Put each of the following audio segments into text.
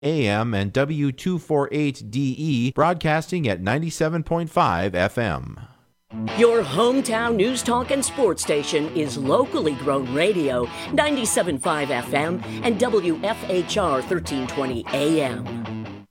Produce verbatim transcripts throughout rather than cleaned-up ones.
A M and W two forty-eight D E, broadcasting at ninety-seven point five F M. Your hometown news talk and sports station is locally grown radio, ninety-seven point five F M and W F H R thirteen twenty A M.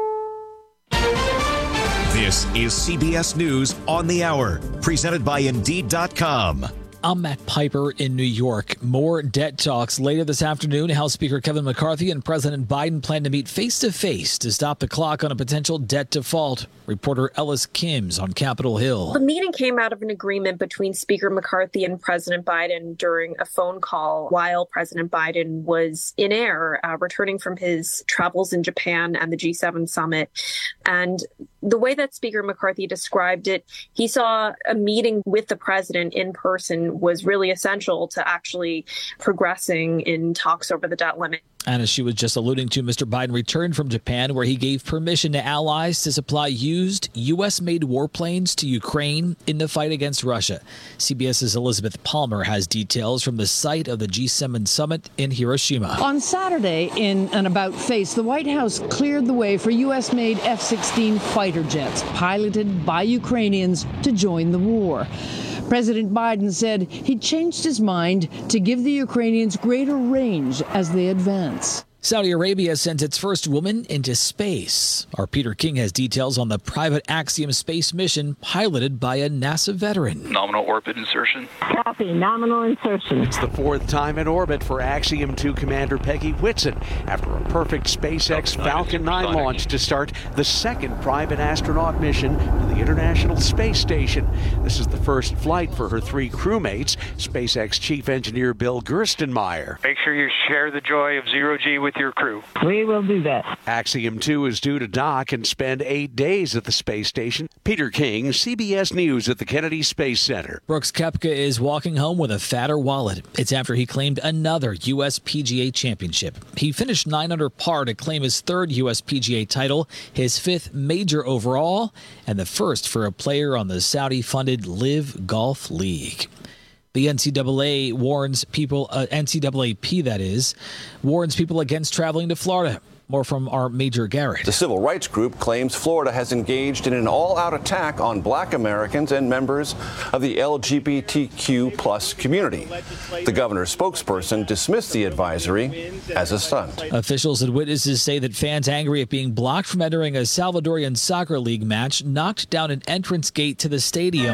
This is C B S News on the Hour, presented by Indeed dot com. I'm Matt Piper in New York. More debt talks later this afternoon. House Speaker Kevin McCarthy and President Biden plan to meet face-to-face to stop the clock on a potential debt default. Reporter Ellis Kims on Capitol Hill. The meeting came out of an agreement between Speaker McCarthy and President Biden during a phone call while President Biden was in air, uh, returning from his travels in Japan and the G seven summit. And the way that Speaker McCarthy described it, he saw a meeting with the president in person was really essential to actually progressing in talks over the debt limit. And as she was just alluding to, Mister Biden returned from Japan, where he gave permission to allies to supply used U S-made warplanes to Ukraine in the fight against Russia. CBS's Elizabeth Palmer has details from the site of the G seven summit in Hiroshima. On Saturday, in an about-face, the White House cleared the way for U S-made F sixteen fighter jets piloted by Ukrainians to join the war. President Biden said he changed his mind to give the Ukrainians greater range as they advance. Saudi Arabia sent its first woman into space. Our Peter King has details on the private Axiom space mission piloted by a NASA veteran. Nominal orbit insertion. Copy, nominal insertion. It's the fourth time in orbit for Axiom two Commander Peggy Whitson after a perfect SpaceX Falcon nine launch to start the second private astronaut mission to the International Space Station. This is the first flight for her three crewmates, SpaceX Chief Engineer Bill Gerstenmaier. Make sure you share the joy of zero G with your crew. We will do that. Axiom two is due to dock and spend eight days at the space station. Peter King, C B S News at the Kennedy Space Center. Brooks Koepka is walking home with a fatter wallet. It's after he claimed another U S P G A championship. He finished nine under par to claim his third U S P G A title, his fifth major overall, and the first for a player on the Saudi-funded Live Golf League. The N C double A warns people, uh, N C double A P that is, warns people against traveling to Florida. More from our Major Garrett. The civil rights group claims Florida has engaged in an all-out attack on black Americans and members of the L G B T Q plus community. The governor's spokesperson dismissed the advisory as a stunt. Officials and witnesses say that fans angry at being blocked from entering a Salvadorian soccer league match knocked down an entrance gate to the stadium.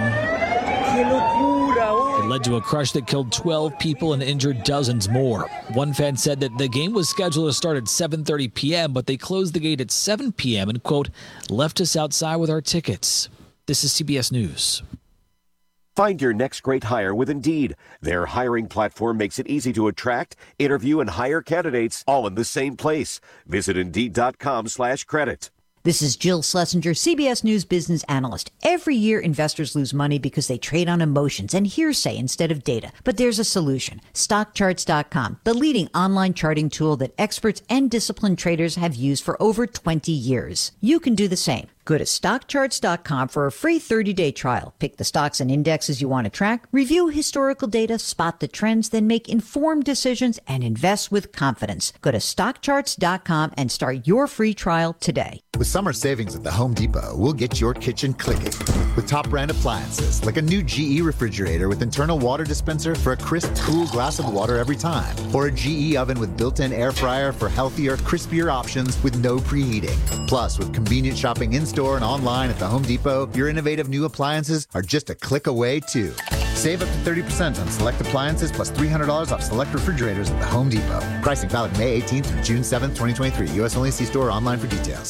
It led to a crush that killed twelve people and injured dozens more. One fan said that the game was scheduled to start at seven thirty p.m., but they closed the gate at seven p.m. and, quote, left us outside with our tickets. This is C B S News. Find your next great hire with Indeed. Their hiring platform makes it easy to attract, interview, and hire candidates all in the same place. Visit Indeed.com slash credit. This is Jill Schlesinger, C B S News business analyst. Every year, investors lose money because they trade on emotions and hearsay instead of data. But there's a solution. stock charts dot com, the leading online charting tool that experts and disciplined traders have used for over twenty years. You can do the same. Go to stock charts dot com for a free thirty-day trial. Pick the stocks and indexes you want to track, review historical data, spot the trends, then make informed decisions and invest with confidence. Go to stock charts dot com and start your free trial today. With summer savings at the Home Depot, we'll get your kitchen clicking with top brand appliances like a new G E refrigerator with internal water dispenser for a crisp, cool glass of water every time, or a G E oven with built-in air fryer for healthier, crispier options with no preheating. Plus, with convenient shopping in-store and online at the Home Depot, your innovative new appliances are just a click away too. Save up to thirty percent on select appliances plus three hundred dollars off select refrigerators at the Home Depot. Pricing valid May eighteenth through June seventh, twenty twenty-three. U S only. See store or online for details.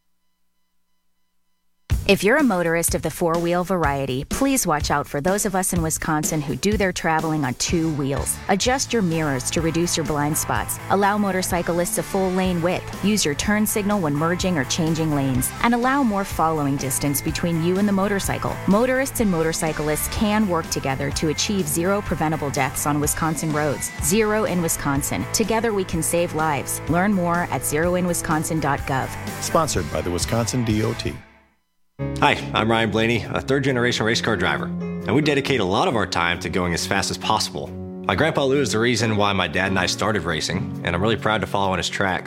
If you're a motorist of the four-wheel variety, please watch out for those of us in Wisconsin who do their traveling on two wheels. Adjust your mirrors to reduce your blind spots. Allow motorcyclists a full lane width. Use your turn signal when merging or changing lanes. And allow more following distance between you and the motorcycle. Motorists and motorcyclists can work together to achieve zero preventable deaths on Wisconsin roads. Zero in Wisconsin. Together we can save lives. Learn more at zero in wisconsin dot gov. Sponsored by the Wisconsin D O T. Hi, I'm Ryan Blaney, a third-generation race car driver, and we dedicate a lot of our time to going as fast as possible. My grandpa Lou is the reason why my dad and I started racing, and I'm really proud to follow in his tracks.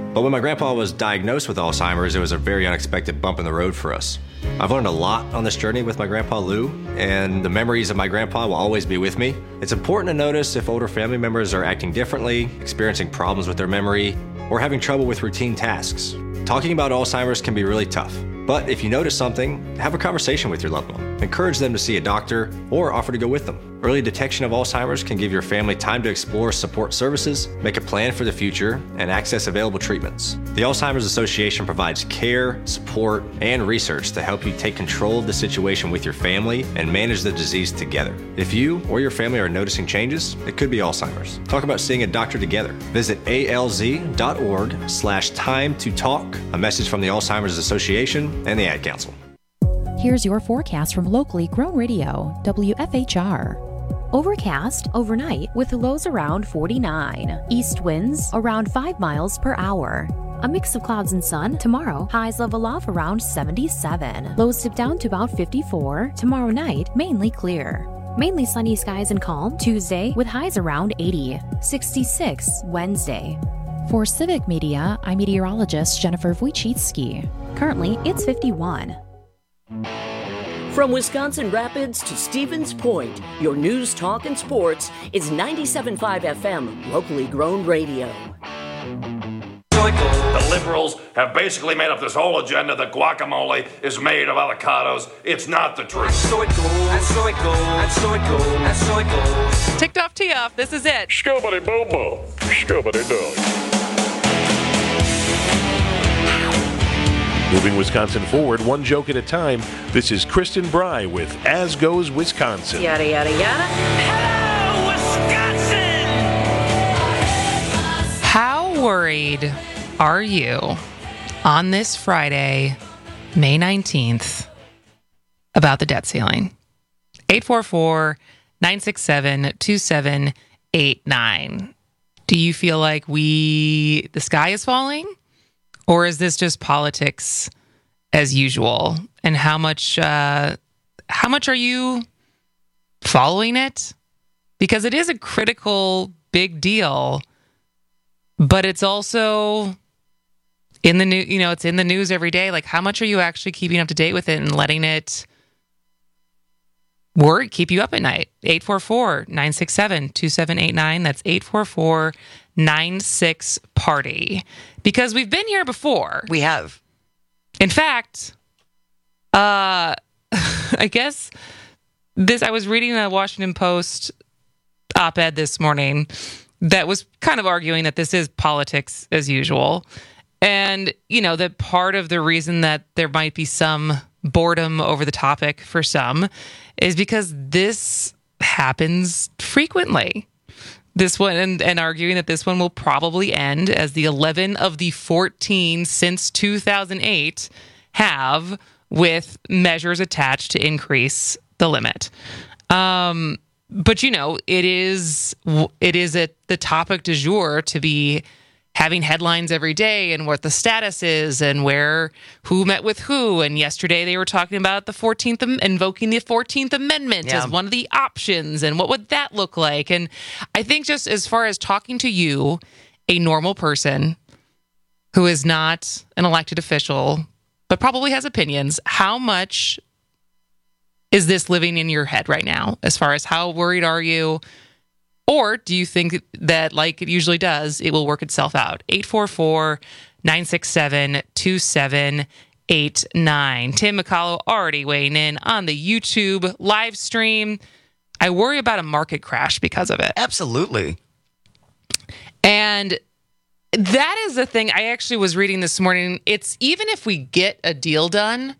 But when my grandpa was diagnosed with Alzheimer's, it was a very unexpected bump in the road for us. I've learned a lot on this journey with my grandpa Lou, and the memories of my grandpa will always be with me. It's important to notice if older family members are acting differently, experiencing problems with their memory, or having trouble with routine tasks. Talking about Alzheimer's can be really tough, but if you notice something, have a conversation with your loved one. Encourage them to see a doctor or offer to go with them. Early detection of Alzheimer's can give your family time to explore support services, make a plan for the future, and access available treatments. The Alzheimer's Association provides care, support, and research to help you take control of the situation with your family and manage the disease together. If you or your family are noticing changes, it could be Alzheimer's. Talk about seeing a doctor together. Visit A L Z dot org slash time to talk. A message from the Alzheimer's Association and the Ad Council. Here's your forecast from locally grown radio, W F H R. Overcast overnight with lows around forty-nine. East winds around five miles per hour. A mix of clouds and sun. Tomorrow, highs level off around seventy-seven. Lows dip down to about fifty-four. Tomorrow night, mainly clear. Mainly sunny skies and calm. Tuesday with highs around eighty. sixty-six Wednesday. For Civic Media, I'm meteorologist Jennifer Wojcicki. Currently, it's fifty-one. From Wisconsin Rapids to Stevens Point, your news, talk, and sports is ninety-seven point five F M, locally grown radio. The liberals have basically made up this whole agenda that guacamole is made of avocados. It's not the truth. So it goes, and so it goes, and so it goes, and so it goes. Ticked off, tee off, this is it. Scubbity boo boo, scubbity doo. Moving Wisconsin forward, one joke at a time. This is Kristen Bry with As Goes Wisconsin. Yada, yada, yada. Hello, Wisconsin! How worried are you on this Friday, May nineteenth, about the debt ceiling? eight four four, nine six seven, two seven eight nine. Do you feel like we, the sky is falling? Or is this just politics as usual? And how much uh, how much are you following it? Because it is a critical, big deal, but it's also in the new, you know, it's in the news every day. Like, how much are you actually keeping up to date with it and letting it worry, keep you up at night? eight four four, nine six seven, two seven eight nine. That's eight four four, nine six party. Because we've been here before. We have. In fact, uh, I guess this, I was reading a Washington Post op-ed this morning that was kind of arguing that this is politics as usual. And, you know, that part of the reason that there might be some boredom over the topic for some is because this happens frequently. This one, and, and arguing that this one will probably end as the eleven of the fourteen since two thousand eight have, with measures attached to increase the limit. Um, but, you know, it is it is a, the topic du jour to be having headlines every day and what the status is and where, who met with who. And yesterday they were talking about the fourteenth, invoking the fourteenth Amendment yeah. as one of the options. And what would that look like? And I think just as far as talking to you, a normal person who is not an elected official, but probably has opinions, how much is this living in your head right now? As far as how worried are you? Or do you think that, like it usually does, it will work itself out? eight four four, nine six seven, two seven eight nine. Tim McCullough already weighing in on the YouTube live stream. I worry about a market crash because of it. Absolutely. And that is the thing I actually was reading this morning. It's even if we get a deal done,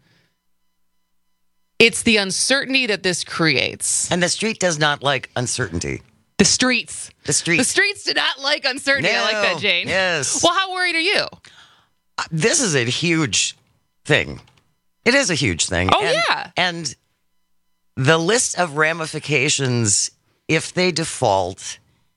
it's the uncertainty that this creates. And the street does not like uncertainty. The streets. The streets. The streets do not like uncertainty. No. I like that, Jane. Yes. Well, how worried are you? Uh, this is a huge thing. It is a huge thing. Oh, and, yeah. And the list of ramifications, if they default,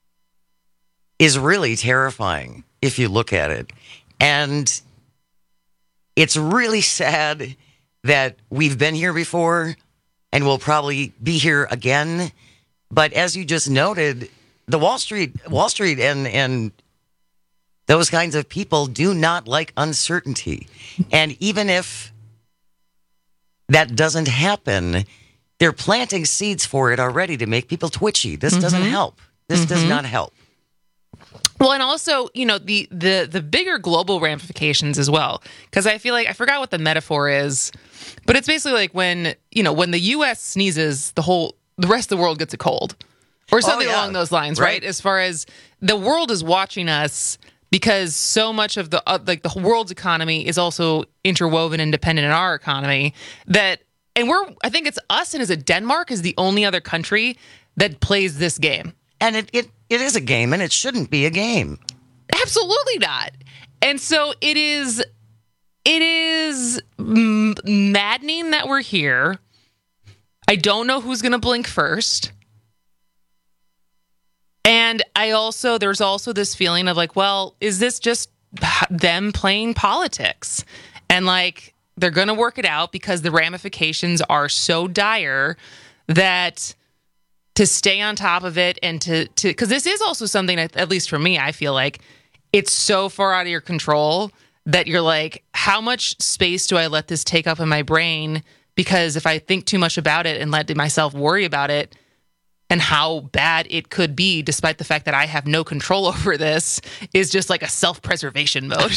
is really terrifying if you look at it. And it's really sad that we've been here before and we'll probably be here again. But as you just noted, the Wall Street, Wall Street, and and Those kinds of people do not like uncertainty. And even if that doesn't happen, they're planting seeds for it already to make people twitchy. This mm-hmm. doesn't help. This mm-hmm. does not help. Well, and also, you know, the the the bigger global ramifications as well. Because I feel like, I forgot what the metaphor is, but it's basically like when, you know, when the U S sneezes, the whole, the rest of the world gets a cold. Or something oh, yeah. along those lines, right? right? As far as the world is watching us, because so much of the, uh, like the world's economy is also interwoven and dependent on our economy, that, and we're, I think it's us, and is it Denmark is the only other country that plays this game. And it, it, it is a game, and it shouldn't be a game. Absolutely not. And so it is, it is m- maddening that we're here. I don't know who's going to blink first. And I also, there's also this feeling of like, well, is this just them playing politics? And like, they're going to work it out because the ramifications are so dire that to stay on top of it and to, to, because this is also something, at least for me, I feel like it's so far out of your control that you're like, how much space do I let this take up in my brain? Because if I think too much about it and let myself worry about it, and how bad it could be, despite the fact that I have no control over this, is just like a self-preservation mode.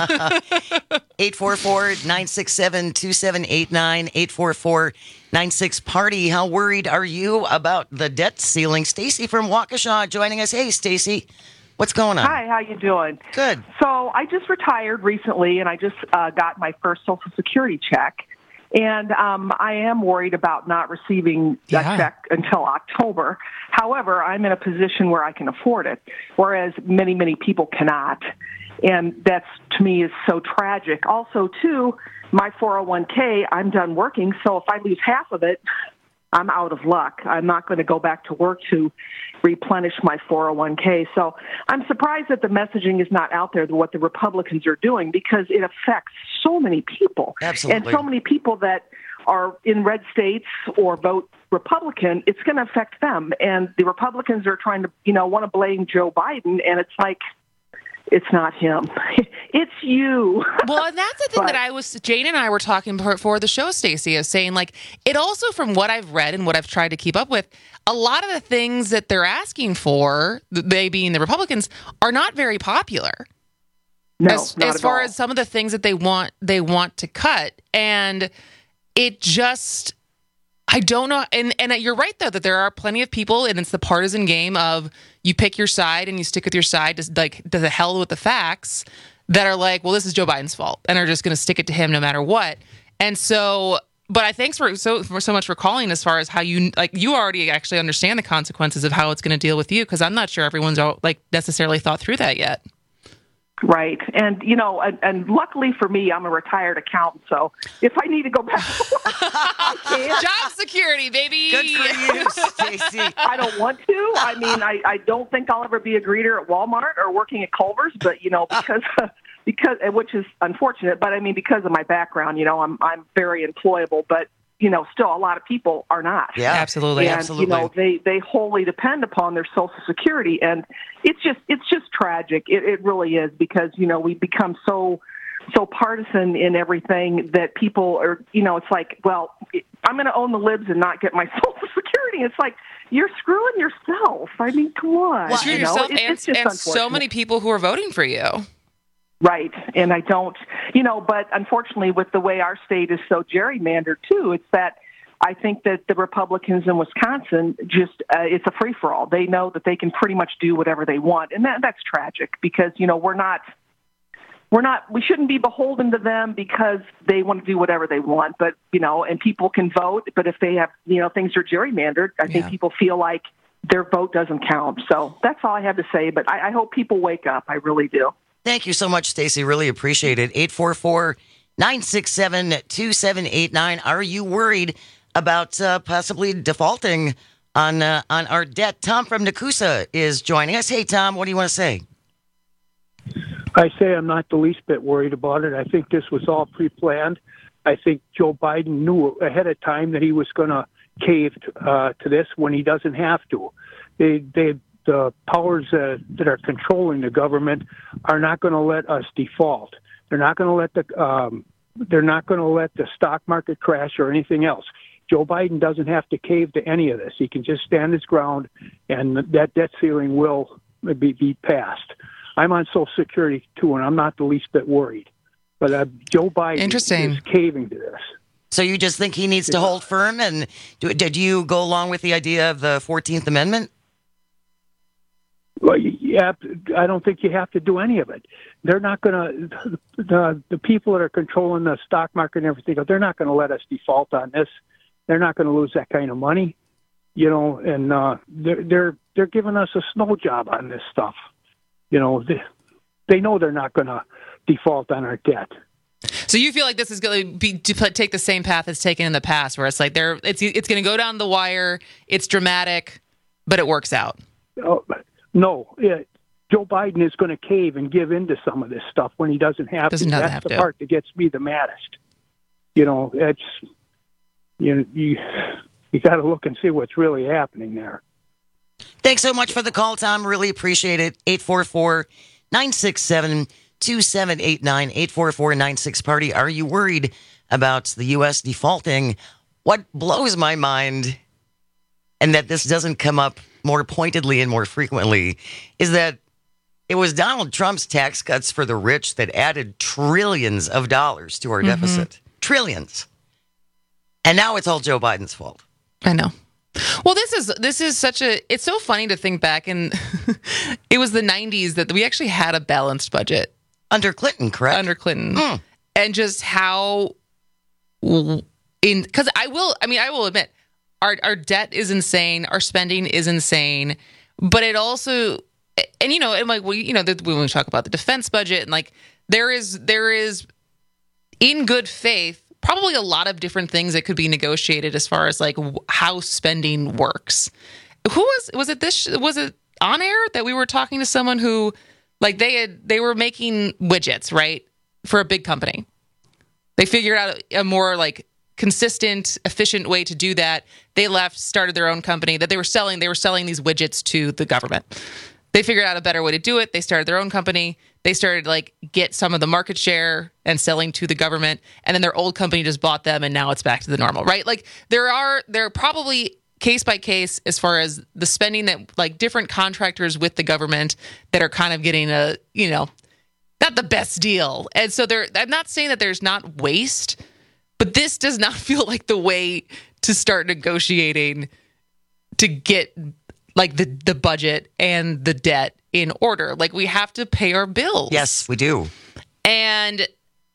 eight four four, nine six seven, two seven eight nine, eight four four, nine six party. How worried are you about the debt ceiling? Stacy from Waukesha joining us. Hey, Stacy, what's going on? Hi, how you doing? Good. So I just retired recently, and I just uh, got my first Social Security check. And um, I am worried about not receiving yeah. a check until October. However, I'm in a position where I can afford it, whereas many, many people cannot. And that's, to me, is so tragic. Also, too, my four oh one k, I'm done working, so if I lose half of it, I'm out of luck. I'm not going to go back to work to replenish my four oh one k. So I'm surprised that the messaging is not out there, what the Republicans are doing, because it affects so many people. Absolutely. And so many people that are in red states or vote Republican, it's going to affect them. And the Republicans are trying to, you know, want to blame Joe Biden, and it's like, it's not him. It's you. Well, and that's the thing but, that I was, Jane and I were talking before the show, Stacey, is saying, like, it also, from what I've read and what I've tried to keep up with, a lot of the things that they're asking for, they being the Republicans, are not very popular. No, as, not as at far all. as some of the things that they want, they want to cut. And it just, I don't know. And, and you're right, though, that there are plenty of people, and it's the partisan game of you pick your side and you stick with your side, to, like, to the hell with the facts, that are like, well, this is Joe Biden's fault, and are just going to stick it to him no matter what. And so, but I thanks for so for so much for calling, as far as how you, like, you already actually understand the consequences of how it's going to deal with you, because I'm not sure everyone's all, like, necessarily thought through that yet. Right. And, you know, and, and luckily for me, I'm a retired accountant. So if I need to go back to work, I can. Job security, baby. Good for you, Stacey. I don't want to. I mean, I, I don't think I'll ever be a greeter at Walmart or working at Culver's, but, you know, because, because, which is unfortunate, but I mean, because of my background, you know, I'm, I'm very employable, but, you know, still a lot of people are not. Yeah, absolutely. And, absolutely. you know, they, they wholly depend upon their Social Security. And it's just, it's just tragic. It, it really is, because, you know, we become so, so partisan in everything that people are, you know, it's like, well, I'm going to own the libs and not get my Social Security. It's like, you're screwing yourself. I mean, come on. Well, screw you know? yourself it, and, it's just and so many people who are voting for you. Right. And I don't, you know, but unfortunately, with the way our state is so gerrymandered, too, it's that I think that the Republicans in Wisconsin just, uh, it's a free-for-all. They know that they can pretty much do whatever they want. And that, that's tragic, because, you know, we're not, we're not, we shouldn't be beholden to them because they want to do whatever they want. But, you know, and people can vote, but if they have, you know, things are gerrymandered, I think Yeah. people feel like their vote doesn't count. So that's all I have to say. But I, I hope people wake up. I really do. Thank you so much, Stacey. Really appreciate it. eight four four, nine six seven, two seven eight nine. Are you worried about uh, possibly defaulting on uh, on our debt? Tom from Nakusa is joining us. Hey, Tom, what do you want to say? I say I'm not the least bit worried about it. I think this was all pre-planned. I think Joe Biden knew ahead of time that he was going to cave uh, to this when he doesn't have to. They they the powers that, that are controlling the government are not going to let us default. They're not going to let the um, they're not going to let the stock market crash or anything else. Joe Biden doesn't have to cave to any of this. He can just stand his ground, and that debt ceiling will be, be passed. I'm on Social Security too, and I'm not the least bit worried. But uh, Joe Biden Interesting. is caving to this. So you just think he needs to hold firm? And do, did you go along with the idea of the fourteenth Amendment? Well, yeah, I don't think you have to do any of it. They're not going to, the, the people that are controlling the stock market and everything, they're not going to let us default on this. They're not going to lose that kind of money, you know, and uh, they're, they're, they're giving us a snow job on this stuff. You know, they, they know they're not going to default on our debt. So you feel like this is going to be to take the same path it's taken in the past, where it's like they're it's it's going to go down the wire, it's dramatic, but it works out. Oh, no, yeah, Joe Biden is going to cave and give in to some of this stuff when he doesn't have doesn't to. That's have the to. part that gets me the maddest. You know, it's you know, you you got to look and see what's really happening there. Thanks so much for the call, Tom. Really appreciate it. eight four four, nine six seven, two seven eight nine, eight four four, nine six party. Are you worried about the U S defaulting? What blows my mind, and that this doesn't come up more pointedly and more frequently, is that it was Donald Trump's tax cuts for the rich that added trillions of dollars to our mm-hmm. deficit. Trillions. And now it's all Joe Biden's fault. I know. Well, this is this is such a, it's so funny to think back, and it was the nineties that we actually had a balanced budget. Under Clinton, correct? Under Clinton. Mm. And just how, in, because I will, I mean, I will admit, our our debt is insane, our spending is insane, but it also, and you know, and like, we, you know, when we talk about the defense budget, and like, there is, there is, in good faith, probably a lot of different things that could be negotiated as far as like how spending works. Who was was it this was it on air that we were talking to someone who, like, they had they were making widgets, right, for a big company. They figured out a more like consistent, efficient way to do that. They left, started their own company that they were selling. They were selling these widgets to the government. They figured out a better way to do it. They started their own company. They started like get some of the market share and selling to the government. And then their old company just bought them, and now it's back to the normal, right? Like there are, there are probably case by case as far as the spending that like different contractors with the government that are kind of getting a, you know, not the best deal. And so there, I'm not saying that there's not waste, but this does not feel like the way to start negotiating to get like the, the budget and the debt in order. Like we have to pay our bills. Yes, we do. And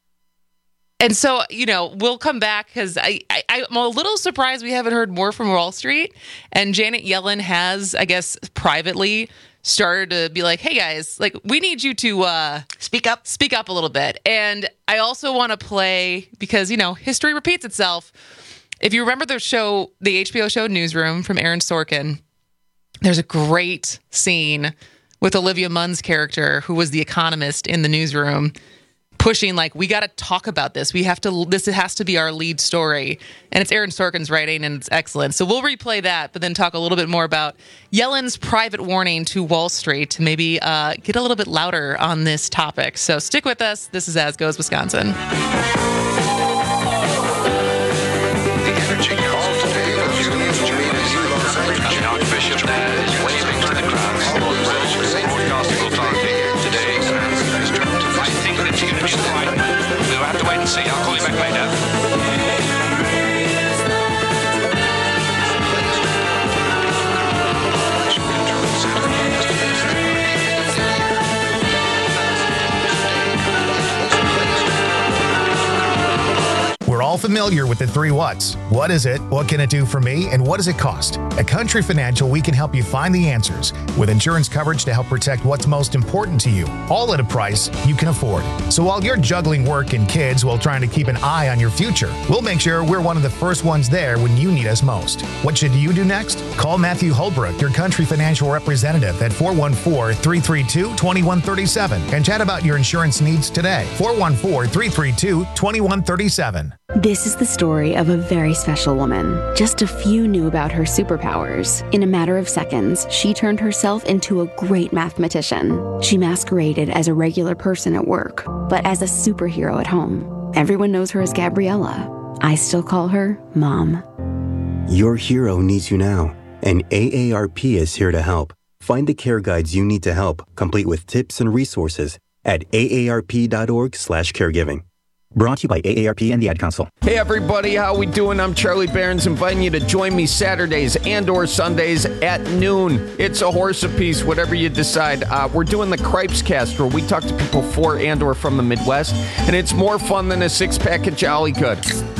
and so, you know, we'll come back because I, I, I'm a little surprised we haven't heard more from Wall Street. And Janet Yellen has, I guess, privately started to be like, hey, guys, like we need you to uh, speak up, speak up a little bit. And I also want to play, because, you know, history repeats itself. If you remember the show, the H B O show Newsroom from Aaron Sorkin, there's a great scene with Olivia Munn's character, who was the economist in the newsroom, pushing like, we got to talk about this. We have to, this has to be our lead story. And it's Aaron Sorkin's writing, and it's excellent. So we'll replay that, but then talk a little bit more about Yellen's private warning to Wall Street to maybe uh, get a little bit louder on this topic. So stick with us. This is As Goes Wisconsin. The energy call today is Archbishop is waving to the crowd. Broadcasting authority today. I think that you're going to be right. We'll have to wait and see. I'll call you back later. We're all familiar with the three whats. What is it? What can it do for me? And what does it cost? At Country Financial, we can help you find the answers with insurance coverage to help protect what's most important to you, all at a price you can afford. So while you're juggling work and kids while trying to keep an eye on your future, we'll make sure we're one of the first ones there when you need us most. What should you do next? Call Matthew Holbrook, your Country Financial representative, at four one four, three three two, two one three seven and chat about your insurance needs today. four one four, three three two, two one three seven. This is the story of a very special woman. Just a few knew about her superpowers. In a matter of seconds, she turned herself into a great mathematician. She masqueraded as a regular person at work, but as a superhero at home. Everyone knows her as Gabriella. I still call her Mom. Your hero needs you now, and A A R P is here to help. Find the care guides you need to help, complete with tips and resources at A A R P dot org slash caregiving. Brought to you by A A R P and the Ad Council. Hey everybody, how we doing? I'm Charlie Barons, inviting you to join me Saturdays and or Sundays at noon. It's a horse apiece, whatever you decide. Uh, we're doing the Cripes Cast, where we talk to people for and or from the Midwest, and it's more fun than a six-pack of Jolly Good.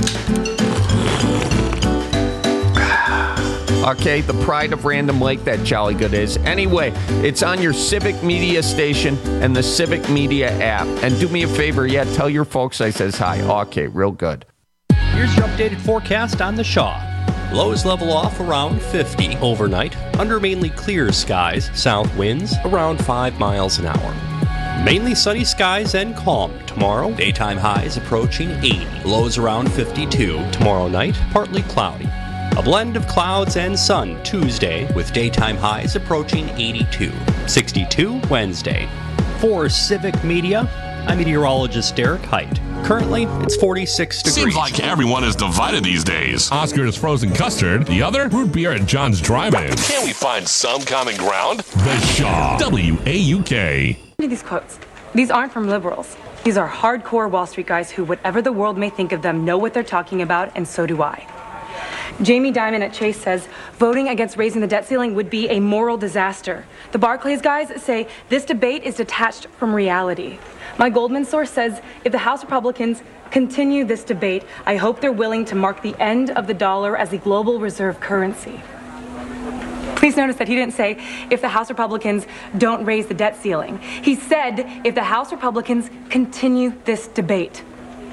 Okay, the pride of Random Lake, that Jolly Good is. Anyway, it's on your Civic Media station and the Civic Media app. And do me a favor, yeah, tell your folks I says hi. Okay, real good. Here's your updated forecast on the Shaw. Lows level off around fifty overnight. Under mainly clear skies, south winds around five miles an hour. Mainly sunny skies and calm tomorrow. Daytime highs approaching eighty. Lows around fifty-two. Tomorrow night, partly cloudy. A blend of clouds and sun Tuesday with daytime highs approaching eighty-two. sixty-two Wednesday. For Civic Media, I'm meteorologist Derek Height. Currently, it's forty-six degrees. Seems like everyone is divided these days. Oscar's frozen custard, the other root beer at John's Drive-In. Can't we find some common ground? The Shaw, W A U K. Look at these quotes. These aren't from liberals. These are hardcore Wall Street guys who, whatever the world may think of them, know what they're talking about, and so do I. Jamie Dimon at Chase says voting against raising the debt ceiling would be a moral disaster. The Barclays guys say this debate is detached from reality. My Goldman source says if the House Republicans continue this debate, I hope they're willing to mark the end of the dollar as the global reserve currency. Please notice that he didn't say if the House Republicans don't raise the debt ceiling. He said if the House Republicans continue this debate.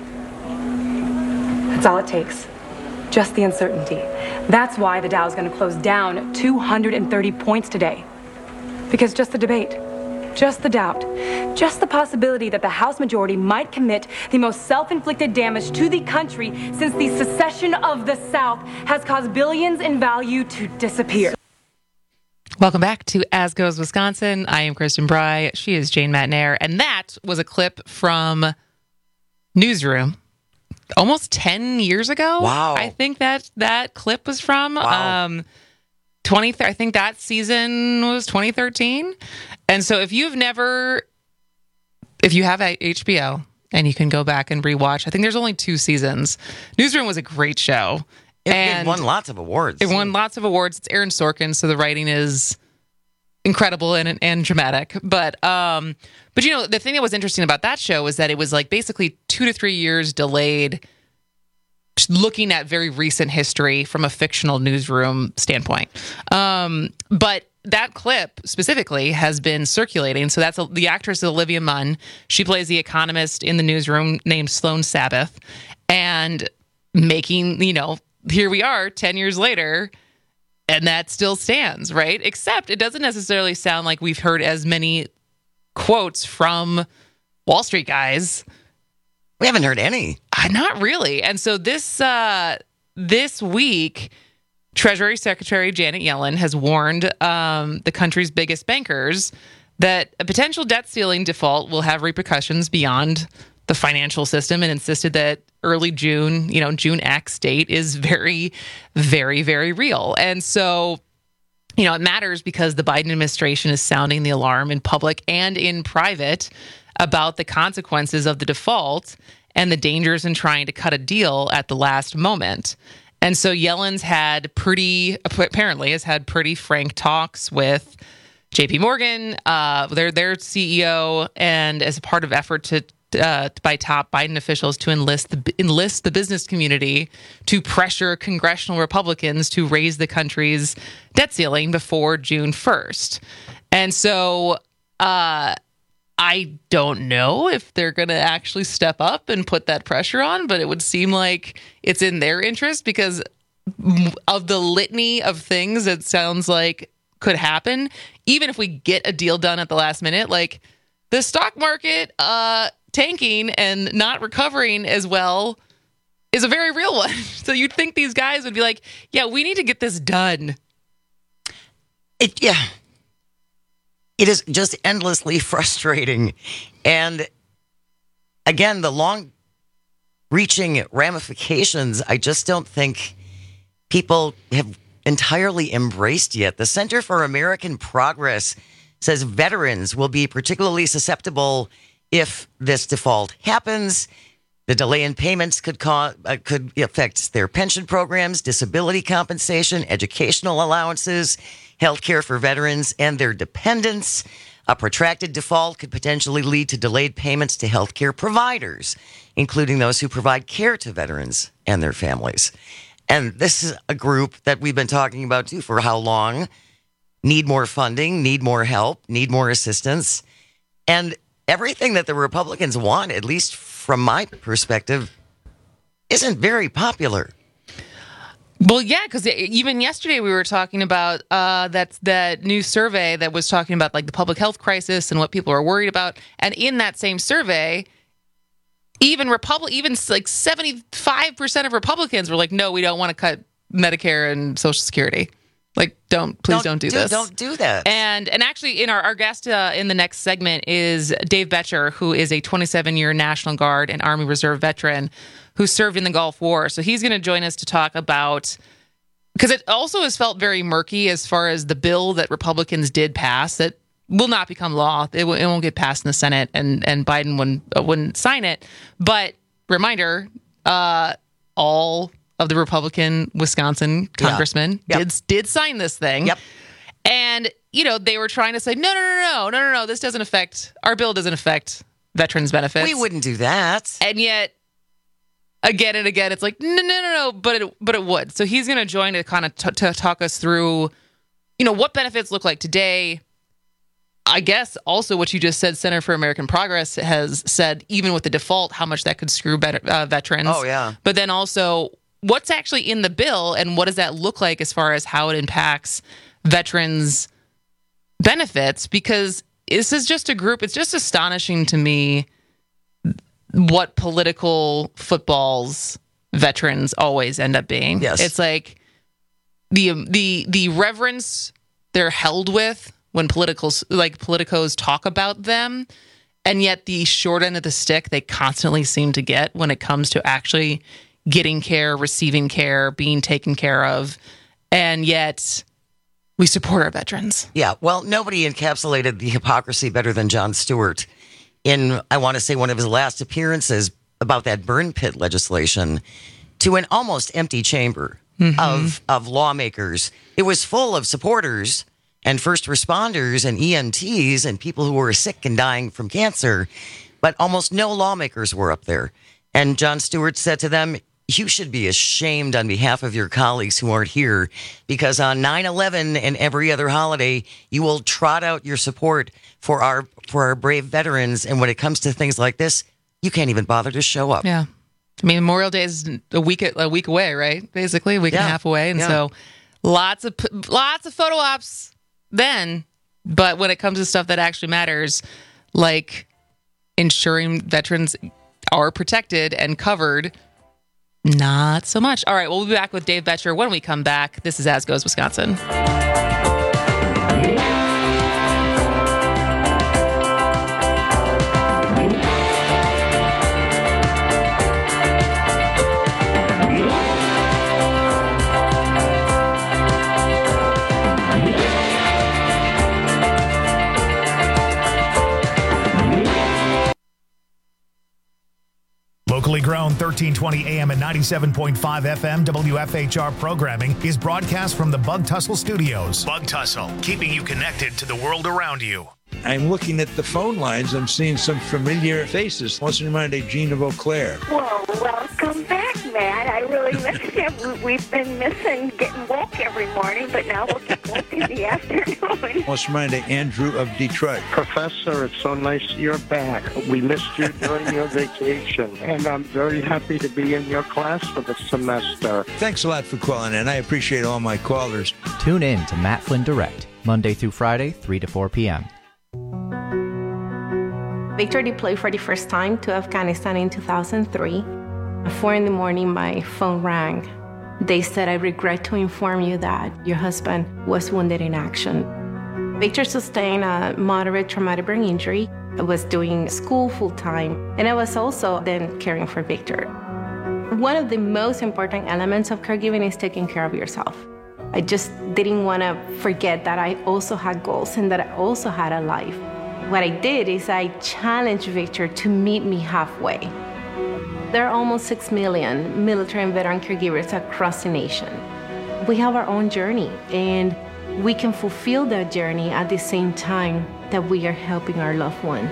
That's all it takes. Just the uncertainty. That's why the Dow is going to close down two hundred thirty points today. Because just the debate, just the doubt, just the possibility that the House majority might commit the most self-inflicted damage to the country since the secession of the South has caused billions in value to disappear. Welcome back to As Goes Wisconsin. I am Kristen Bry. She is Jane Matnair. And that was a clip from Newsroom. Almost ten years ago. Wow. I think that that clip was from. Wow. Um, twenty. I think that season was twenty thirteen. And so if you've never, if you have H B O and you can go back and rewatch, I think there's only two seasons. Newsroom was a great show. It, and it won lots of awards. It won lots of awards. It's Aaron Sorkin, so the writing is incredible and and dramatic. But um, but you know, the thing that was interesting about that show was that it was like basically two to three years delayed, looking at very recent history from a fictional newsroom standpoint. Um, but that clip specifically has been circulating. So that's a, the actress is Olivia Munn. She plays the economist in the newsroom named Sloan Sabbath, and making, you know, here we are ten years later. And that still stands, right? Except it doesn't necessarily sound like we've heard as many quotes from Wall Street guys. We haven't heard any. Uh, not really. And so this uh, this week, Treasury Secretary Janet Yellen has warned um, the country's biggest bankers that a potential debt ceiling default will have repercussions beyond the financial system, and insisted that early June, you know, June X date is very, very, very real. And so, you know, it matters because the Biden administration is sounding the alarm in public and in private about the consequences of the default and the dangers in trying to cut a deal at the last moment. And so Yellen's had pretty, apparently has had pretty frank talks with J P Morgan, uh, their, their C E O, and as a part of effort to Uh, by top Biden officials to enlist the enlist the business community to pressure congressional Republicans to raise the country's debt ceiling before June first. And so uh, I don't know if they're going to actually step up and put that pressure on, but it would seem like it's in their interest because of the litany of things that sounds like could happen. Even if we get a deal done at the last minute, like the stock market, uh, tanking and not recovering as well is a very real one. So you'd think these guys would be like, yeah, we need to get this done. It, yeah. It is just endlessly frustrating. And again, the long-reaching ramifications, I just don't think people have entirely embraced yet. The Center for American Progress says veterans will be particularly susceptible if this default happens. The delay in payments could cause, uh, could affect their pension programs, disability compensation, educational allowances, health care for veterans and their dependents. A protracted default could potentially lead to delayed payments to health care providers, including those who provide care to veterans and their families. And this is a group that we've been talking about, too, for how long? Need more funding, need more help, need more assistance. And everything that the Republicans want, at least from my perspective, isn't very popular. Well, yeah, because even yesterday we were talking about uh, that that new survey that was talking about like the public health crisis and what people are worried about. And in that same survey, even Republic, even like seventy-five percent of Republicans were like, no, we don't want to cut Medicare and Social Security. Like, don't, please don't, don't do, do this. Don't do that. And and actually, in our, our guest uh, in the next segment is Dave Boettcher, who is a twenty-seven-year National Guard and Army Reserve veteran who served in the Gulf War. So he's going to join us to talk about, because it also has felt very murky as far as the bill that Republicans did pass that will not become law. It, w- it won't get passed in the Senate, and, and Biden wouldn't, uh, wouldn't sign it. But reminder, uh, all of the Republican Wisconsin congressmen yeah. yep. did did sign this thing. Yep. And, you know, they were trying to say, no, no, no, no, no, no, no, this doesn't affect, our bill doesn't affect veterans' benefits. We wouldn't do that. And yet, again and again, it's like, no, no, no, no, but it, but it would. So he's going to join to kind of t- to talk us through, you know, what benefits look like today. I guess also what you just said, Center for American Progress has said, even with the default, how much that could screw better, uh, veterans. Oh, yeah. But then also, what's actually in the bill and what does that look like as far as how it impacts veterans' benefits? Because this is just a group, it's just astonishing to me what political footballs veterans always end up being. Yes. It's like the the the reverence they're held with when politicals like politicos talk about them, and yet the short end of the stick they constantly seem to get when it comes to actually getting care, receiving care, being taken care of, and yet we support our veterans. Yeah, well, nobody encapsulated the hypocrisy better than Jon Stewart in, I want to say, one of his last appearances about that burn pit legislation to an almost empty chamber mm-hmm. of, of lawmakers. It was full of supporters and first responders and E M Ts and people who were sick and dying from cancer, but almost no lawmakers were up there. And Jon Stewart said to them, you should be ashamed on behalf of your colleagues who aren't here, because on nine eleven and every other holiday, you will trot out your support for our for our brave veterans. And when it comes to things like this, you can't even bother to show up. Yeah. I mean, Memorial Day is a week a week away, right? Basically, a week yeah. and a half away. And yeah. so lots of lots of photo ops then. But when it comes to stuff that actually matters, like ensuring veterans are protected and covered, not so much. All right, we'll be back with Dave Boettcher when we come back. This is As Goes Wisconsin. Locally grown thirteen twenty A M and ninety-seven point five F M W F H R programming is broadcast from the Bug Tussle Studios. Bug Tussle, keeping you connected to the world around you. I'm looking at the phone lines. I'm seeing some familiar faces. What's in mind, Gene of Eau Claire? Well, welcome back, Matt. I really miss you. We've been missing getting woke every morning, but now we'll get woke in the afternoon. What's in mind, Andrew of Detroit? Professor, it's so nice you're back. We missed you during your vacation, and I'm very happy to be in your class for the semester. Thanks a lot for calling in. I appreciate all my callers. Tune in to Matt Flynn Direct, Monday through Friday, three to four p.m. Victor deployed for the first time to Afghanistan in two thousand three. At four in the morning, my phone rang. They said, I regret to inform you that your husband was wounded in action. Victor sustained a moderate traumatic brain injury. I was doing school full-time, and I was also then caring for Victor. One of the most important elements of caregiving is taking care of yourself. I just didn't want to forget that I also had goals and that I also had a life. What I did is I challenged Victor to meet me halfway. There are almost six million military and veteran caregivers across the nation. We have our own journey, and we can fulfill that journey at the same time that we are helping our loved one.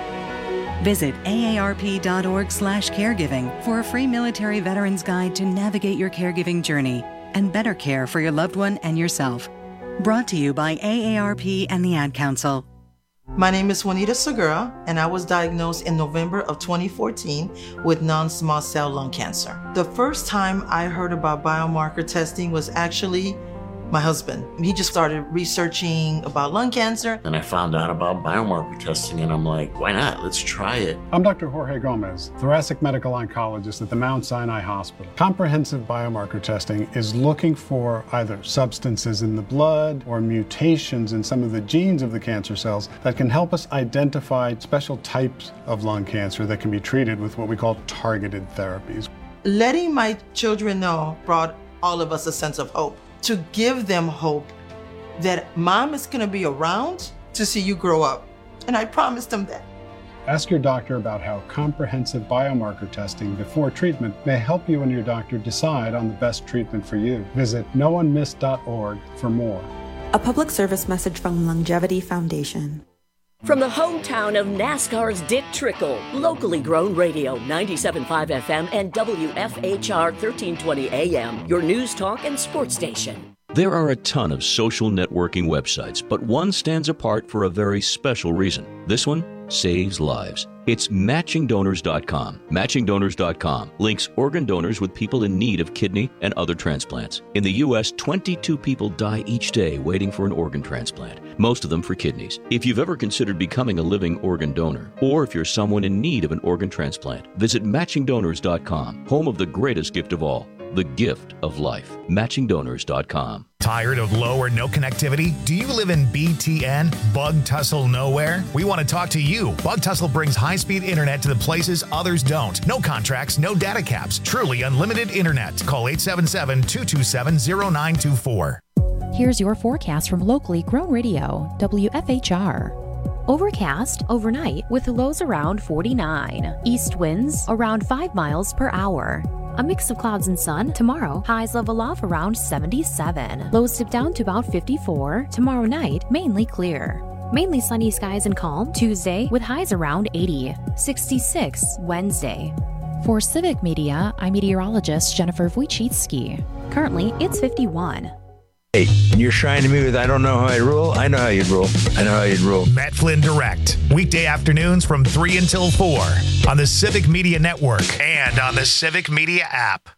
Visit A A R P dot org slash caregiving for a free military veterans guide to navigate your caregiving journey and better care for your loved one and yourself. Brought to you by A A R P and the Ad Council. My name is Juanita Segura, and I was diagnosed in November of twenty fourteen with non-small cell lung cancer. The first time I heard about biomarker testing was actually my husband. He just started researching about lung cancer. And I found out about biomarker testing, and I'm like, why not? Let's try it. I'm Doctor Jorge Gomez, thoracic medical oncologist at the Mount Sinai Hospital. Comprehensive biomarker testing is looking for either substances in the blood or mutations in some of the genes of the cancer cells that can help us identify special types of lung cancer that can be treated with what we call targeted therapies. Letting my children know brought all of us a sense of hope. To give them hope that mom is going to be around to see you grow up. And I promised them that. Ask your doctor about how comprehensive biomarker testing before treatment may help you and your doctor decide on the best treatment for you. Visit no one missed dot org for more. A public service message from Longevity Foundation. From the hometown of NASCAR's Dick Trickle, locally grown radio, ninety-seven point five F M and W F H R thirteen twenty A M, your news talk and sports station. There are a ton of social networking websites, but one stands apart for a very special reason. This one saves lives. It's matching donors dot com. matching donors dot com links organ donors with people in need of kidney and other transplants. In the U S, twenty-two people die each day waiting for an organ transplant, most of them for kidneys. If you've ever considered becoming a living organ donor, or if you're someone in need of an organ transplant, visit matching donors dot com, home of the greatest gift of all, the gift of life. matching donors dot com. Tired of low or no connectivity? Do you live in B T N, Bug Tussle Nowhere? We want to talk to you. Bug Tussle brings high-speed internet to the places others don't. No contracts, no data caps. Truly unlimited internet. Call eight seven seven, two two seven, zero nine two four. Here's your forecast from locally grown radio, W F H R. Overcast overnight with lows around forty-nine. East winds around five miles per hour. A mix of clouds and sun. Tomorrow, highs level off around seventy-seven. Lows dip down to about fifty-four. Tomorrow night, mainly clear. Mainly sunny skies and calm. Tuesday, with highs around eighty. sixty-six Wednesday. For Civic Media, I'm meteorologist Jennifer Wojcicki. Currently, it's fifty-one. Hey, and you're shining me with I don't know how I rule. I know how you'd rule. I know how you'd rule. Matt Flynn Direct. Weekday afternoons from three until four on the Civic Media Network and on the Civic Media app.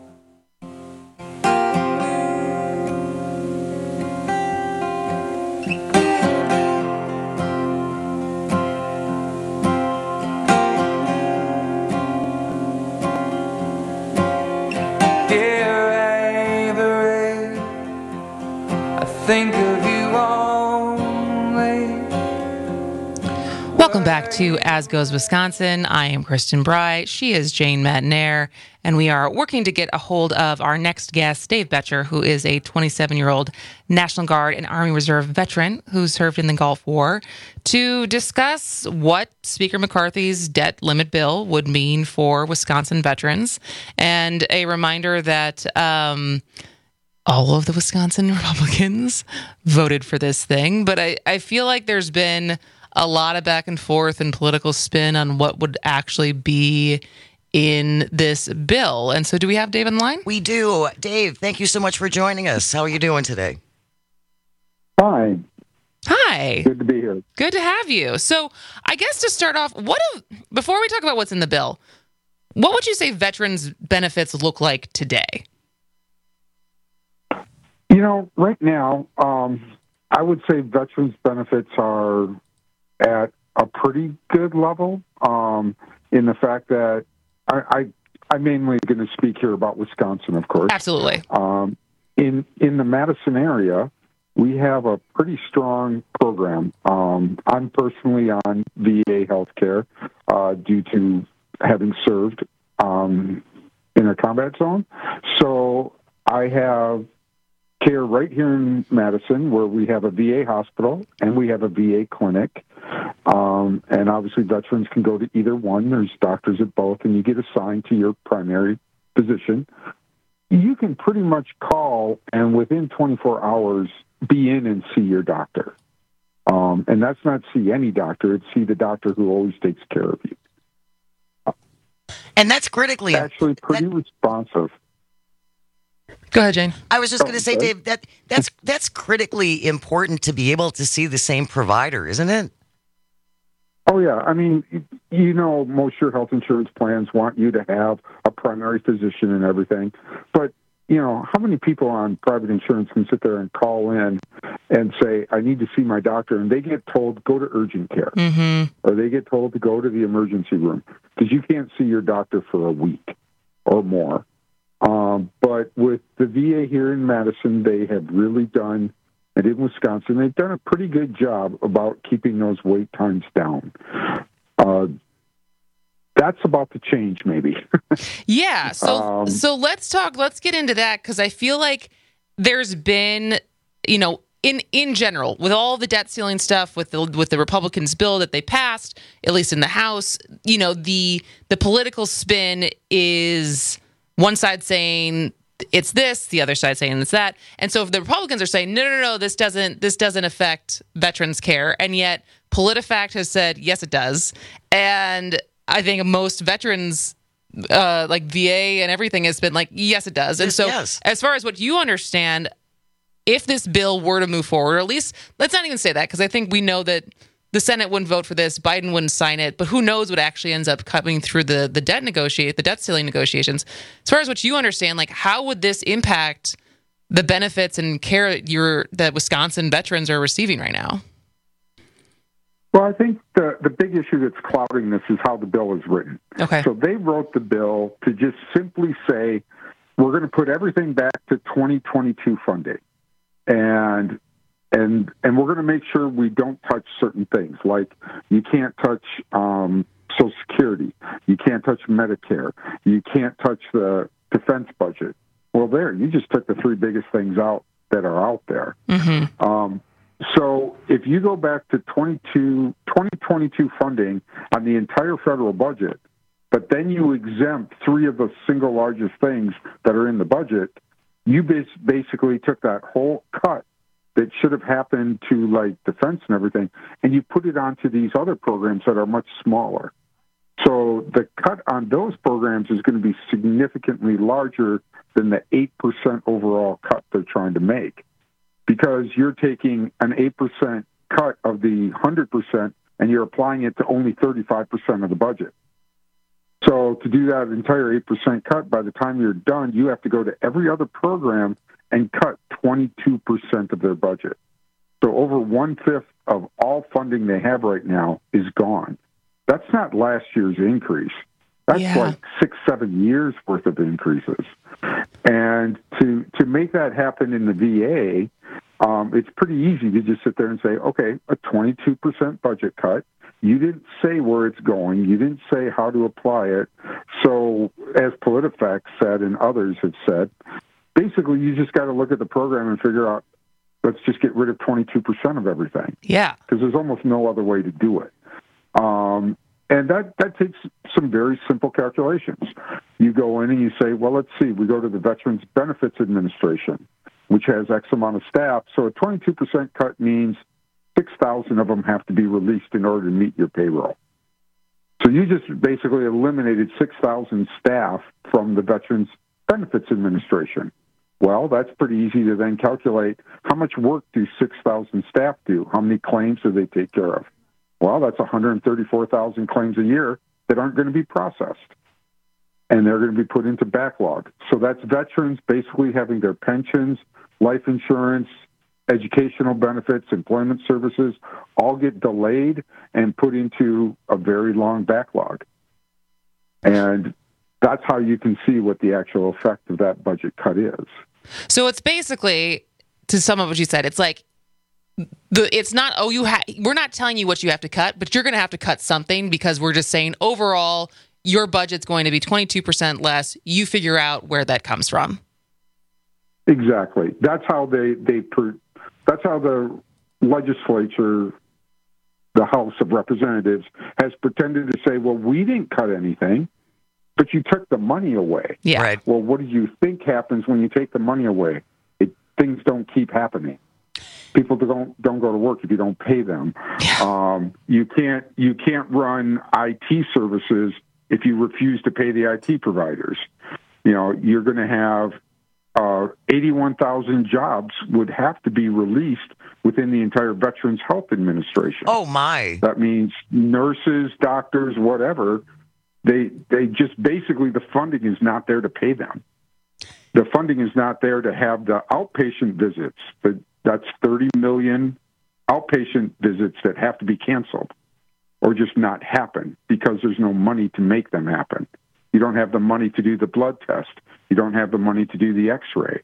Think of you only. Welcome back to As Goes Wisconsin. I am Kristen Bry. She is Jane Matinaire, and we are working to get a hold of our next guest, Dave Betcher, who is a twenty-seven-year-old National Guard and Army Reserve veteran who served in the Gulf War, to discuss what Speaker McCarthy's debt limit bill would mean for Wisconsin veterans, and a reminder that um, all of the Wisconsin Republicans voted for this thing. But I, I feel like there's been a lot of back and forth and political spin on what would actually be in this bill. And so do we have Dave on the line? We do. Dave, thank you so much for joining us. How are you doing today? Fine. Hi. Good to be here. Good to have you. So I guess to start off, what if, before we talk about what's in the bill, what would you say veterans' benefits look like today? You know, right now, um, I would say veterans' benefits are at a pretty good level um, in the fact that I, I I'm mainly going to speak here about Wisconsin, of course. Absolutely. Um, in in the Madison area, we have a pretty strong program. Um, I'm personally on V A healthcare uh, due to having served um, in a combat zone. So I have care right here in Madison where we have a V A hospital and we have a V A clinic. Um, and obviously veterans can go to either one. There's doctors at both, and you get assigned to your primary physician. You can pretty much call and within twenty-four hours be in and see your doctor. Um, and that's not see any doctor, it's see the doctor who always takes care of you. And that's critically actually pretty that, responsive. Go ahead, Jane. I was just oh, going to say, sorry. Dave, that that's that's critically important to be able to see the same provider, isn't it? Oh, yeah. I mean, you know, most of your health insurance plans want you to have a primary physician and everything. But, you know, how many people on private insurance can sit there and call in and say, I need to see my doctor, and they get told, go to urgent care. Mm-hmm. Or they get told to go to the emergency room because you can't see your doctor for a week or more. Um, but with the V A here in Madison, they have really done, and in Wisconsin, they've done a pretty good job about keeping those wait times down. Uh, that's about to change, maybe. Yeah. So, um, so let's talk. Let's get into that because I feel like there's been, you know, in in general, with all the debt ceiling stuff, with the with the Republicans' bill that they passed, at least in the House, you know, the the political spin is one side saying it's this, the other side saying it's that. And so if the Republicans are saying, no, no, no, this doesn't this doesn't affect veterans care, and yet PolitiFact has said, yes, it does. And I think most veterans, uh, like V A and everything, has been like, yes, it does. And so yes. as far as what you understand, if this bill were to move forward, or at least, let's not even say that, because I think we know that the Senate wouldn't vote for this, Biden wouldn't sign it, but who knows what actually ends up coming through the, the debt negotiate, the debt ceiling negotiations. As far as what you understand, like, how would this impact the benefits and care you're, that Wisconsin veterans are receiving right now? Well, I think the, the big issue that's clouding this is how the bill is written. Okay. So they wrote the bill to just simply say, we're going to put everything back to twenty twenty-two funding. And and and we're going to make sure we don't touch certain things, like you can't touch um, Social Security, you can't touch Medicare, you can't touch the defense budget. Well, there, you just took the three biggest things out that are out there. Mm-hmm. Um, so if you go back to twenty twenty-two funding on the entire federal budget, but then you exempt three of the single largest things that are in the budget, you basically took that whole cut that should have happened to, like, defense and everything, and you put it onto these other programs that are much smaller. So the cut on those programs is going to be significantly larger than the eight percent overall cut they're trying to make, because you're taking an eight percent cut of the one hundred percent and you're applying it to only thirty-five percent of the budget. So to do that entire eight percent cut, by the time you're done, you have to go to every other program and cut twenty-two percent of their budget. So over one-fifth of all funding they have right now is gone. That's not last year's increase. That's Yeah. like six, seven years worth of increases. And to to make that happen in the V A, um, it's pretty easy to just sit there and say, okay, a twenty-two percent budget cut. You didn't say where it's going. You didn't say how to apply it. So as PolitiFact said and others have said, basically you just got to look at the program and figure out, let's just get rid of twenty-two percent of everything. Yeah. Because there's almost no other way to do it. Um, and that, that takes some very simple calculations. You go in and you say, well, let's see, we go to the Veterans Benefits Administration, which has X amount of staff. So a twenty-two percent cut means six thousand of them have to be released in order to meet your payroll. So you just basically eliminated six thousand staff from the Veterans Benefits Administration. Well, that's pretty easy to then calculate how much work do six thousand staff do? How many claims do they take care of? Well, that's one hundred thirty-four thousand claims a year that aren't going to be processed, and they're going to be put into backlog. So that's veterans basically having their pensions, life insurance, educational benefits, employment services, all get delayed and put into a very long backlog. And that's how you can see what the actual effect of that budget cut is. So it's basically, to some of what you said, it's like, the it's not, oh, you ha- we're not telling you what you have to cut, but you're going to have to cut something because we're just saying overall, your budget's going to be twenty-two percent less. You figure out where that comes from. Exactly. That's how they, they per, that's how the legislature, the House of Representatives, has pretended to say, well, we didn't cut anything, but you took the money away. Yeah. Right. Well, what do you think happens when you take the money away? It, things don't keep happening. People don't don't go to work if you don't pay them. Yeah. Um, you can't you can't run I T services if you refuse to pay the I T providers. You know, you're going to have uh, eighty-one thousand jobs would have to be released within the entire Veterans Health Administration. Oh, my. That means nurses, doctors, whatever. They they just basically, the funding is not there to pay them. The funding is not there to have the outpatient visits. The, that's thirty million outpatient visits that have to be canceled or just not happen because there's no money to make them happen. You don't have the money to do the blood test. You don't have the money to do the x-ray.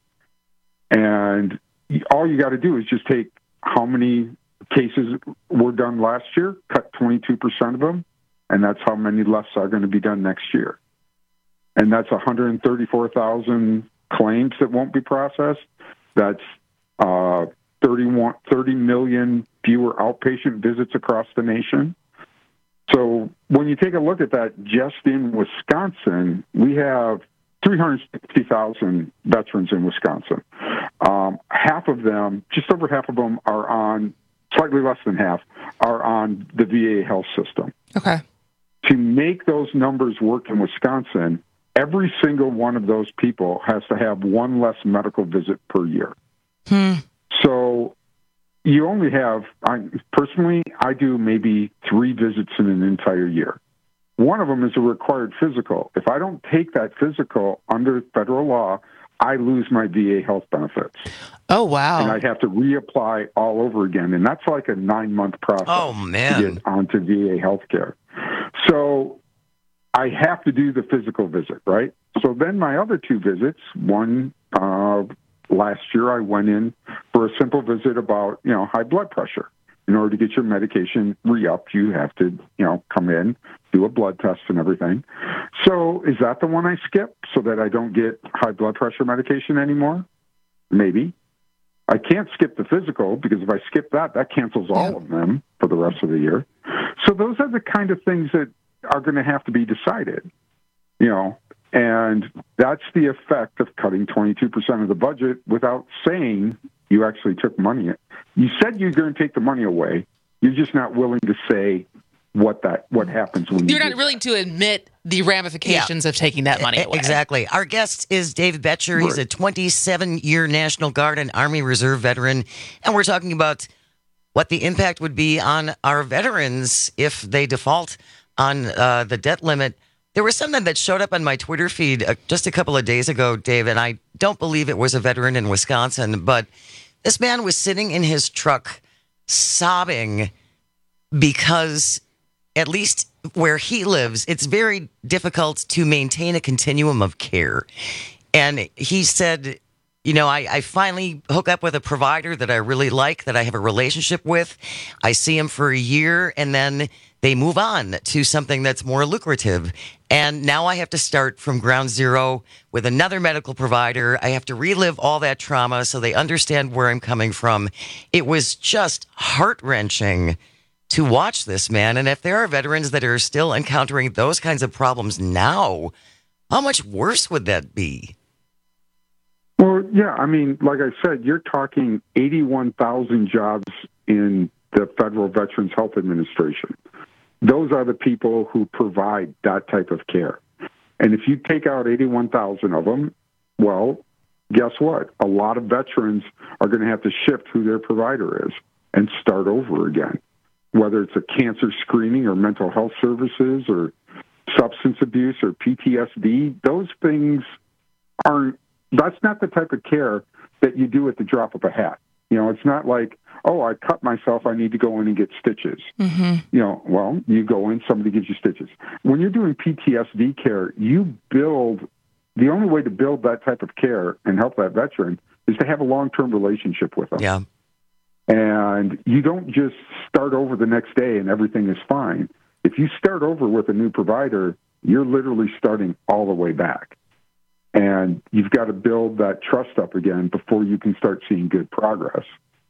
And all you got to do is just take how many cases were done last year, cut twenty-two percent of them, and that's how many less are going to be done next year. And that's one hundred thirty-four thousand claims that won't be processed. That's uh, thirty-one, thirty million fewer outpatient visits across the nation. So when you take a look at that, just in Wisconsin, we have three hundred sixty thousand veterans in Wisconsin. Um, half of them, just over half of them, are on, slightly less than half, are on the V A health system. Okay. To make those numbers work in Wisconsin, every single one of those people has to have one less medical visit per year. Hmm. So you only have, I, personally, I do maybe three visits in an entire year. One of them is a required physical. If I don't take that physical under federal law, I lose my V A health benefits. Oh, wow. And I'd have to reapply all over again. And that's like a nine-month process oh, man. to get onto V A health care. So I have to do the physical visit, right? So then my other two visits, one uh, last year I went in for a simple visit about, you know, high blood pressure. In order to get your medication re-upped, you have to, you know, come in, do a blood test and everything. So is that the one I skip so that I don't get high blood pressure medication anymore? Maybe. I can't skip the physical because if I skip that, that cancels all of them for the rest of the year. So those are the kind of things that are going to have to be decided, you know, and that's the effect of cutting twenty-two percent of the budget without saying you actually took money. You said you're going to take the money away. You're just not willing to say what that what happens when you're you not willing to admit the ramifications yeah. of taking that money away. Exactly. Our guest is Dave Betcher. Right. He's a twenty-seven-year National Guard and Army Reserve veteran, and we're talking about what the impact would be on our veterans if they default on uh, the debt limit. There was something that showed up on my Twitter feed uh, just a couple of days ago, Dave, and I don't believe it was a veteran in Wisconsin, but this man was sitting in his truck sobbing because, at least where he lives, it's very difficult to maintain a continuum of care. And he said, you know, I, I finally hook up with a provider that I really like, that I have a relationship with. I see him for a year, and then they move on to something that's more lucrative. And now I have to start from ground zero with another medical provider. I have to relive all that trauma so they understand where I'm coming from. It was just heart-wrenching to watch this, man. And if there are veterans that are still encountering those kinds of problems now, how much worse would that be? Well, yeah, I mean, like I said, you're talking eighty-one thousand jobs in the Federal Veterans Health Administration. Those are the people who provide that type of care. And if you take out eighty-one thousand of them, well, guess what? A lot of veterans are going to have to shift who their provider is and start over again, whether it's a cancer screening or mental health services or substance abuse or P T S D. Those things aren't, that's not the type of care that you do at the drop of a hat. You know, it's not like, oh, I cut myself, I need to go in and get stitches. Mm-hmm. You know, well, you go in, somebody gives you stitches. When you're doing P T S D care, you build, the only way to build that type of care and help that veteran is to have a long-term relationship with them. Yeah. And you don't just start over the next day and everything is fine. If you start over with a new provider, you're literally starting all the way back. And you've got to build that trust up again before you can start seeing good progress.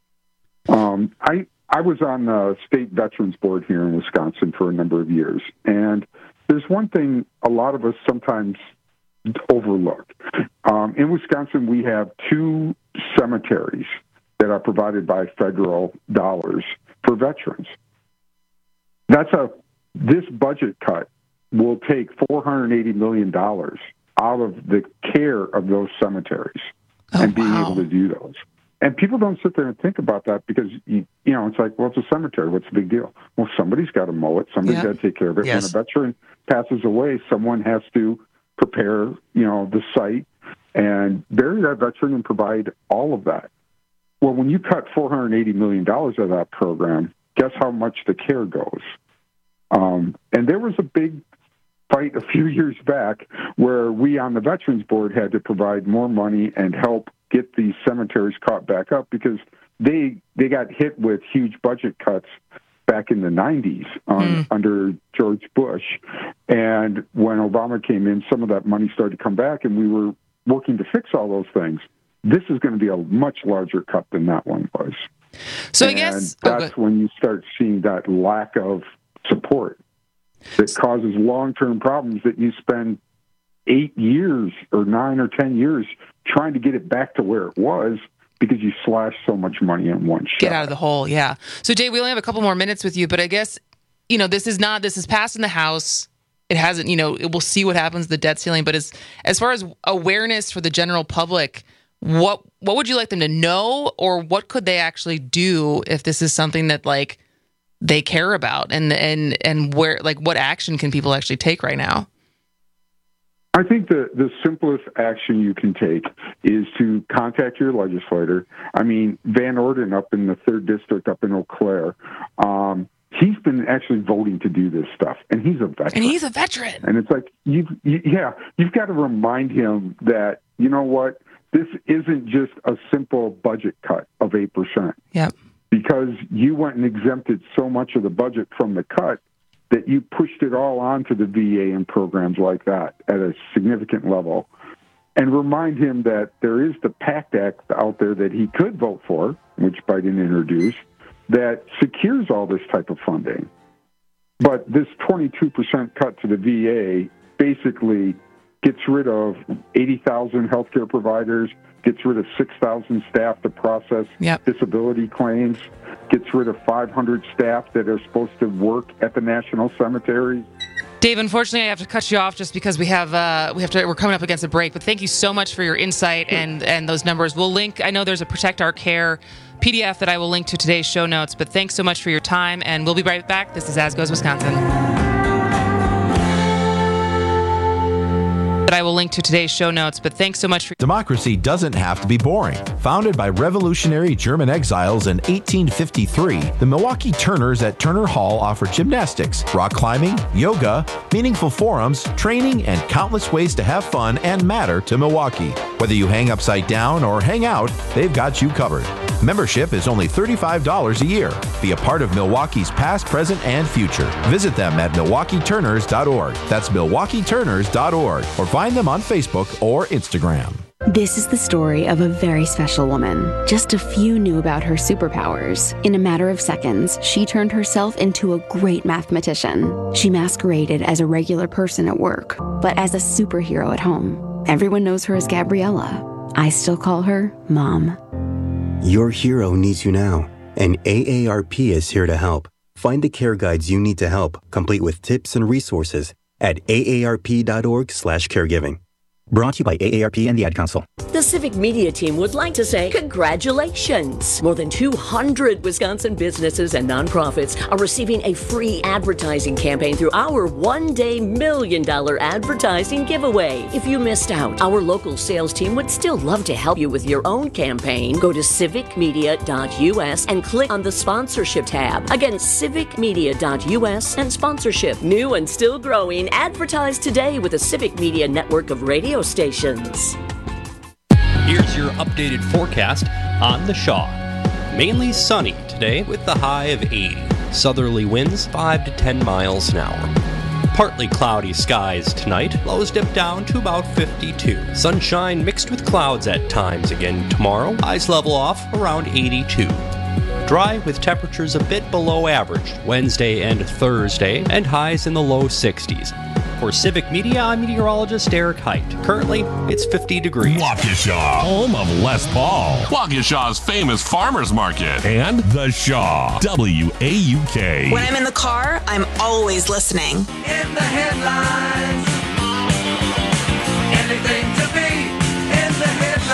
Um, I I was on the state veterans board here in Wisconsin for a number of years, and there's one thing a lot of us sometimes overlook. Um, in Wisconsin, we have two cemeteries that are provided by federal dollars for veterans. That's a this budget cut will take four hundred eighty million dollars out of the care of those cemeteries oh, and being wow. able to do those. And people don't sit there and think about that because, you, you know, it's like, well, it's a cemetery. What's the big deal? Well, somebody's got to mow it. Somebody's yeah. got to take care of it. Yes. When a veteran passes away, someone has to prepare, you know, the site and bury that veteran and provide all of that. Well, when you cut four hundred eighty million dollars of that program, guess how much the care goes? Um, and there was a big fight a few years back where we on the Veterans Board had to provide more money and help get these cemeteries caught back up because they they got hit with huge budget cuts back in the nineties um, mm. under George Bush. And when Obama came in, some of that money started to come back, and we were working to fix all those things. This is going to be a much larger cut than that one was. So and I guess that's oh, when you start seeing that lack of support that causes long-term problems that you spend eight years or nine or ten years trying to get it back to where it was because you slash so much money in one shot. Get out of the hole, yeah. So, Dave, we only have a couple more minutes with you, but I guess, you know, this is not, this is passed in the House. It hasn't, you know, we'll see what happens with the debt ceiling, but as as far as awareness for the general public, what what would you like them to know, or what could they actually do if this is something that, like, they care about, and and and where, like, what action can people actually take right now? I think the, the simplest action you can take is to contact your legislator. I mean, Van Orden up in the third district up in Eau Claire, um, he's been actually voting to do this stuff, and he's a veteran. And he's a veteran. And it's like, you've, you, yeah, you've got to remind him that, you know what, this isn't just a simple budget cut of eight percent. Yep. Because you went and exempted so much of the budget from the cut that you pushed it all onto the V A and programs like that at a significant level. And remind him that there is the PACT Act out there that he could vote for, which Biden introduced, that secures all this type of funding. But this twenty-two percent cut to the V A basically gets rid of eighty thousand healthcare providers, gets rid of six thousand staff to process yep. disability claims, gets rid of five hundred staff that are supposed to work at the national cemeteries. Dave, unfortunately, I have to cut you off just because we have uh, we have to. We're coming up against a break. But thank you so much for your insight and and those numbers. We'll link. I know there's a Protect Our Care P D F that I will link to today's show notes. But thanks so much for your time, and we'll be right back. This is As Goes Wisconsin. That I will link to today's show notes, but thanks so much for... Democracy doesn't have to be boring. Founded by revolutionary German exiles in eighteen fifty-three, the Milwaukee Turners at Turner Hall offer gymnastics, rock climbing, yoga, meaningful forums, training, and countless ways to have fun and matter to Milwaukee. Whether you hang upside down or hang out, they've got you covered. Membership is only thirty-five dollars a year. Be a part of Milwaukee's past, present, and future. Visit them at milwaukee turners dot org. That's milwaukee turners dot org. Or find them on Facebook or Instagram. This is the story of a very special woman. Just a few knew about her superpowers. In a matter of seconds, she turned herself into a great mathematician. She masqueraded as a regular person at work, but as a superhero at home. Everyone knows her as Gabriella. I still call her Mom. Your hero needs you now, and A A R P is here to help. Find the care guides you need to help, complete with tips and resources at A A R P dot org slash caregiving. Brought to you by A A R P and the Ad Council. The The Civic Media team would like to say congratulations. More than two hundred Wisconsin businesses and nonprofits are receiving a free advertising campaign through our one-day million dollar advertising giveaway. If you missed out, our local sales team would still love to help you with your own campaign. Go to civic media dot u s and click on the sponsorship tab. Again, civic media dot u s and sponsorship. New and still growing. Advertise today with the Civic Media network of radio stations. Here's your updated forecast on the Shaw. Mainly sunny today with the high of eighty. Southerly winds five to ten miles an hour. Partly cloudy skies tonight. Lows dip down to about fifty-two. Sunshine mixed with clouds at times again tomorrow. Highs level off around eighty-two. Dry with temperatures a bit below average Wednesday and Thursday, and highs in the low sixties. For Civic Media, I'm meteorologist Eric Height. Currently, it's fifty degrees. Waukesha, home of Les Paul. Waukesha's famous farmers market. And The Shaw, W A U K. When I'm in the car, I'm always listening. In the headlines. Anything to be in the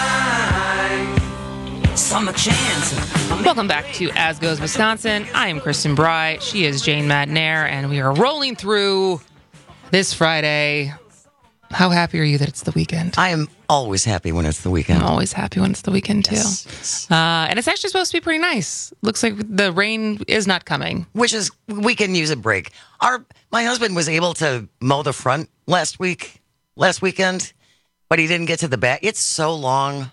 headlines. Summer chance. Welcome back to As Goes Wisconsin. I am Kristen Bry. She is Jane Madnair, and we are rolling through this Friday. How happy are you that it's the weekend? I am always happy when it's the weekend. I'm always happy when it's the weekend, too. Yes, yes. Uh, and it's actually supposed to be pretty nice. Looks like the rain is not coming. Which is, we can use a break. Our My husband was able to mow the front last week, last weekend, but he didn't get to the back. It's so long.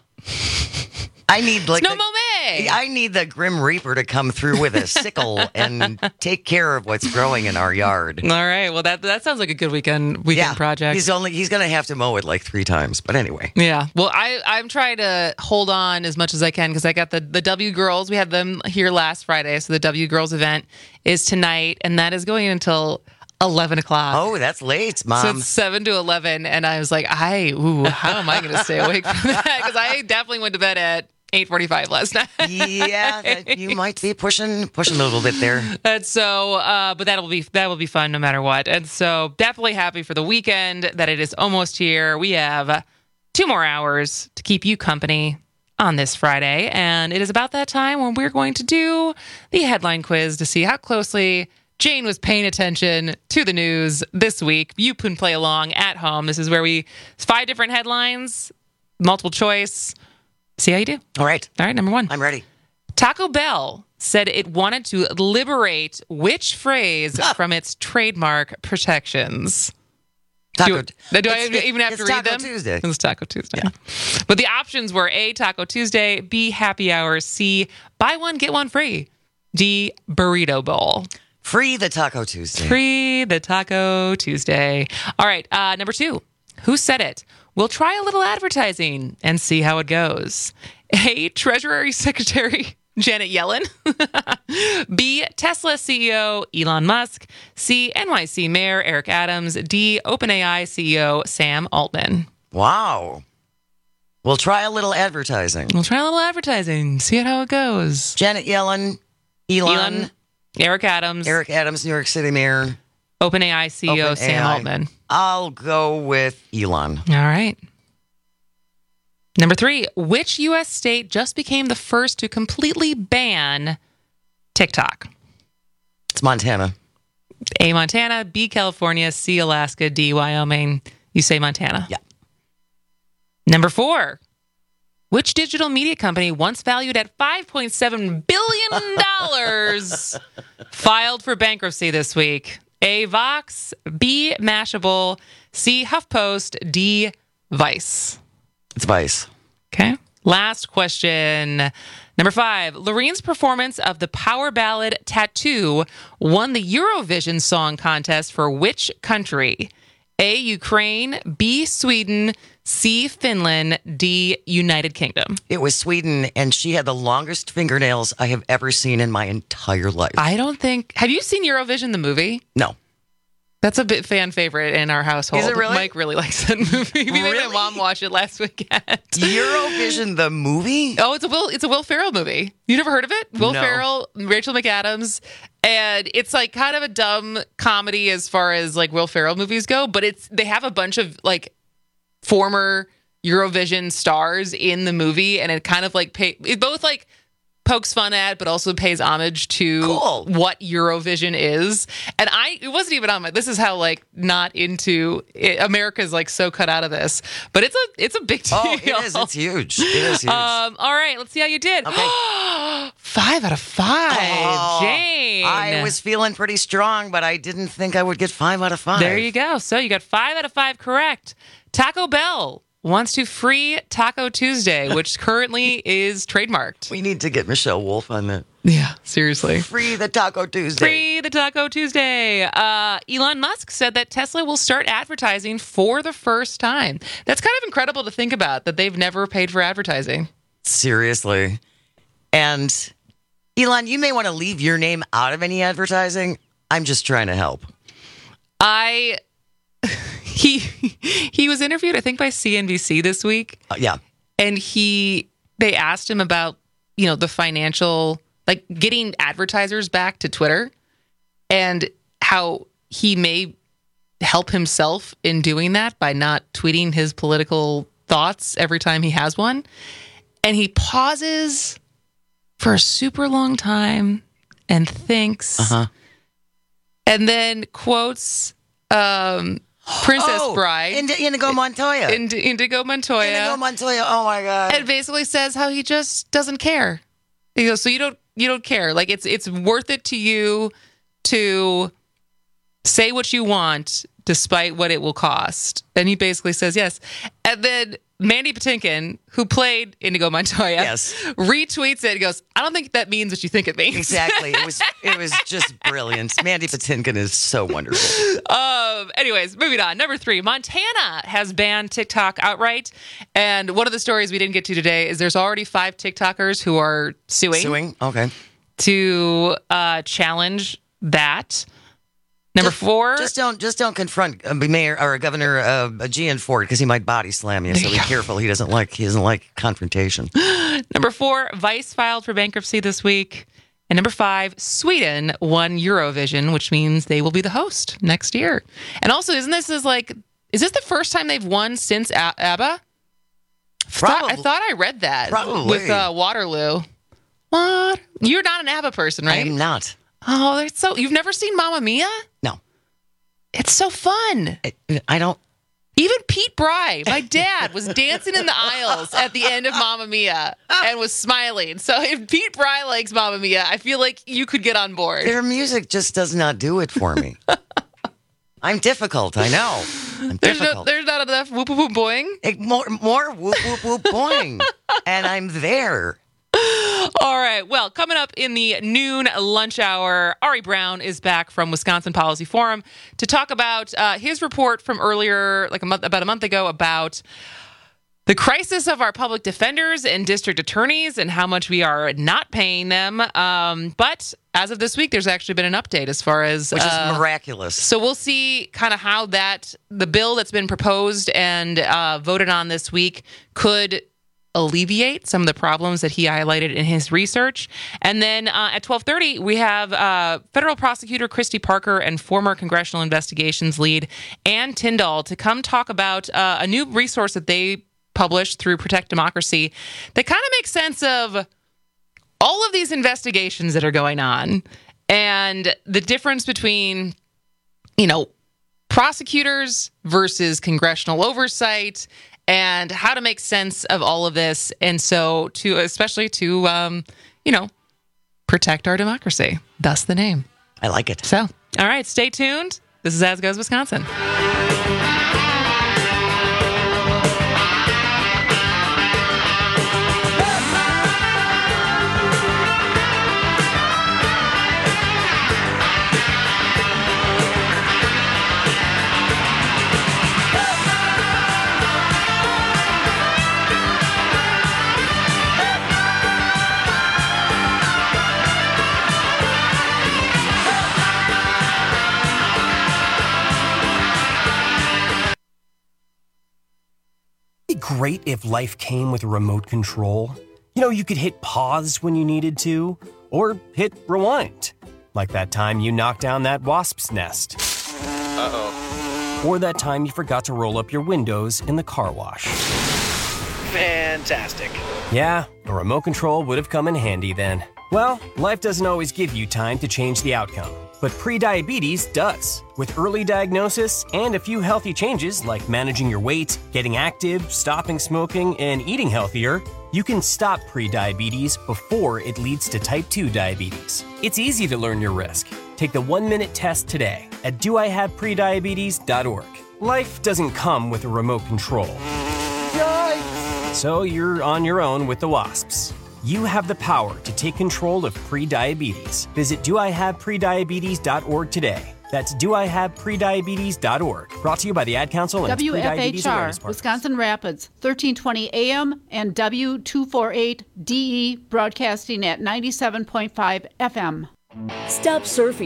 I need like... No the, mow I need the Grim Reaper to come through with a sickle and take care of what's growing in our yard. All right. Well, that that sounds like a good weekend weekend yeah, project. He's only he's going to have to mow it like three times. But anyway. Yeah. Well, I, I'm trying to hold on as much as I can because I got the, the W Girls. We had them here last Friday. So the W Girls event is tonight, and that is going until eleven o'clock. Oh, that's late, Mom. So it's seven to eleven, and I was like, I, ooh, how am I going to stay awake for that? Because I definitely went to bed at eight forty-five last night. Yeah, that, you might be pushing pushing a little bit there. And so, uh, but that'll be that will be fun no matter what. And so, definitely happy for the weekend that it is almost here. We have two more hours to keep you company on this Friday, and it is about that time when we're going to do the headline quiz to see how closely Jane was paying attention to the news this week. You can play along at home. This is where we five different headlines, multiple choice. See how you do. All right. All right, number one. I'm ready. Taco Bell said it wanted to liberate which phrase ah. from its trademark protections? Taco. Do, do I even have to read Taco them? Tuesday. It's Taco Tuesday. Yeah. But the options were A, Taco Tuesday, B, Happy Hour, C, buy one, get one free, D, Burrito Bowl. Free the Taco Tuesday. Free the Taco Tuesday. All right, uh, number two. Who said it? We'll try a little advertising and see how it goes. A, Treasury Secretary Janet Yellen. B, Tesla C E O Elon Musk. C, N Y C Mayor Eric Adams. D, OpenAI C E O Sam Altman. Wow. We'll try a little advertising. We'll try a little advertising. See how it goes. Janet Yellen, Elon, Elon Eric Adams. Eric Adams, New York City Mayor. OpenAI C E O Open Sam A I. Altman. I'll go with Elon. All right. Number three, which U S state just became the first to completely ban TikTok? It's Montana. A, Montana, B, California, C, Alaska, D, Wyoming. You say Montana. Yeah. Number four, which digital media company, once valued at five point seven billion dollars, filed for bankruptcy this week? A, Vox, B, Mashable, C, HuffPost, D, Vice. It's Vice. Okay. Last question. Number five, Lorene's performance of the power ballad Tattoo won the Eurovision Song Contest for which country? A, Ukraine, B, Sweden, C, Finland, D, United Kingdom. It was Sweden, and she had the longest fingernails I have ever seen in my entire life. I don't think... Have you seen Eurovision, the movie? No. That's a bit fan favorite in our household. Is it really? Mike really likes that movie. We Really? made my mom watch it last weekend. Eurovision, the movie? Oh, it's a Will. It's a Will Ferrell movie. You never heard of it? Will No. Ferrell, Rachel McAdams, and it's like kind of a dumb comedy as far as like Will Ferrell movies go. But it's they have a bunch of like former Eurovision stars in the movie, and it kind of like pay, it both like pokes fun at, but also pays homage to cool. what Eurovision is. And I, it wasn't even on my, this is how like not into it, America's like so cut out of this, but it's a, it's a big deal. Oh, it is. It's huge. It is huge. Um, all right, let's see how you did. Okay. Five out of five. Oh, Jane. I was feeling pretty strong, but I didn't think I would get five out of five. There you go. So you got five out of five correct. Taco Bell wants to free Taco Tuesday, which currently is trademarked. We need to get Michelle Wolf on that. Yeah, seriously. Free the Taco Tuesday. Free the Taco Tuesday. Uh, Elon Musk said that Tesla will start advertising for the first time. That's kind of incredible to think about, that they've never paid for advertising. Seriously. And Elon, you may want to leave your name out of any advertising. I'm just trying to help. I... He he was interviewed, I think, by C N B C this week. Uh, yeah. And he they asked him about, you know, the financial, like getting advertisers back to Twitter and how he may help himself in doing that by not tweeting his political thoughts every time he has one. And he pauses for a super long time and thinks, uh-huh. and then quotes um Princess oh, Bride. Ind- Indigo Montoya. Ind- Indigo Montoya. Indigo Montoya. Oh my God. And basically says how he just doesn't care. He goes, so you don't you don't care. Like it's it's worth it to you to say what you want despite what it will cost. And he basically says yes. And then Mandy Patinkin, who played Indigo Montoya, yes. retweets it and goes, I don't think that means what you think it means. Exactly. It was it was just brilliant. Mandy Patinkin is so wonderful. Um. Anyways, moving on. Number three, Montana has banned TikTok outright. And one of the stories we didn't get to today is there's already five TikTokers who are suing. Suing? Okay. To uh, challenge that. Number just, four. Just don't just don't confront a mayor or a governor uh, a G N Ford because he might body slam you. So be careful. He doesn't like he doesn't like confrontation. Number four, Vice filed for bankruptcy this week. And number five, Sweden won Eurovision, which means they will be the host next year. And also, isn't this is like is this the first time they've won since A- ABBA? Probably. I thought I read that Probably. with uh, Waterloo. What? You're not an ABBA person, right? I'm not. Oh, that's so. You've never seen Mamma Mia? No. It's so fun. I, I don't. Even Pete Bry, my dad, was dancing in the aisles at the end of Mamma Mia and was smiling. So if Pete Bry likes Mamma Mia, I feel like you could get on board. Their music just does not do it for me. I'm difficult, I know. I'm there's, difficult. no, there's not enough whoop whoop boing. It, more, more whoop whoop whoop boing. And I'm there. All right. Well, coming up in the noon lunch hour, Ari Brown is back from Wisconsin Policy Forum to talk about uh, his report from earlier, like a month, about a month ago, about the crisis of our public defenders and district attorneys and how much we are not paying them. Um, but as of this week, there's actually been an update as far as which uh, is miraculous. So we'll see kind of how that the bill that's been proposed and uh, voted on this week could alleviate some of the problems that he highlighted in his research. And then uh, at twelve thirty, we have uh, federal prosecutor Christy Parker and former congressional investigations lead Ann Tyndall to come talk about uh, a new resource that they published through Protect Democracy that kind of makes sense of all of these investigations that are going on and the difference between, you know, prosecutors versus congressional oversight and how to make sense of all of this. And so to, especially to, um, you know, protect our democracy. Thus the name. I like it. So, all right, stay tuned. This is As Goes Wisconsin. Great if life came with a remote control. You know, you could hit pause when you needed to, or hit rewind. Like that time you knocked down that wasp's nest. Uh-oh. Or that time you forgot to roll up your windows in the car wash. Fantastic. Yeah, a remote control would have come in handy then. Well, life doesn't always give you time to change the outcome, but prediabetes does. With early diagnosis and a few healthy changes like managing your weight, getting active, stopping smoking, and eating healthier, you can stop prediabetes before it leads to type two diabetes. It's easy to learn your risk. Take the one-minute test today at do I have prediabetes dot org. Life doesn't come with a remote control. Yikes! So you're on your own with the WASPs. You have the power to take control of prediabetes. Visit do I have prediabetes dot org today. That's do I have prediabetes dot org. Brought to you by the Ad Council and W F Prediabetes H R, Awareness Partners. Wisconsin Rapids, thirteen twenty A M and W two forty-eight D E broadcasting at ninety-seven point five F M. Stop surfing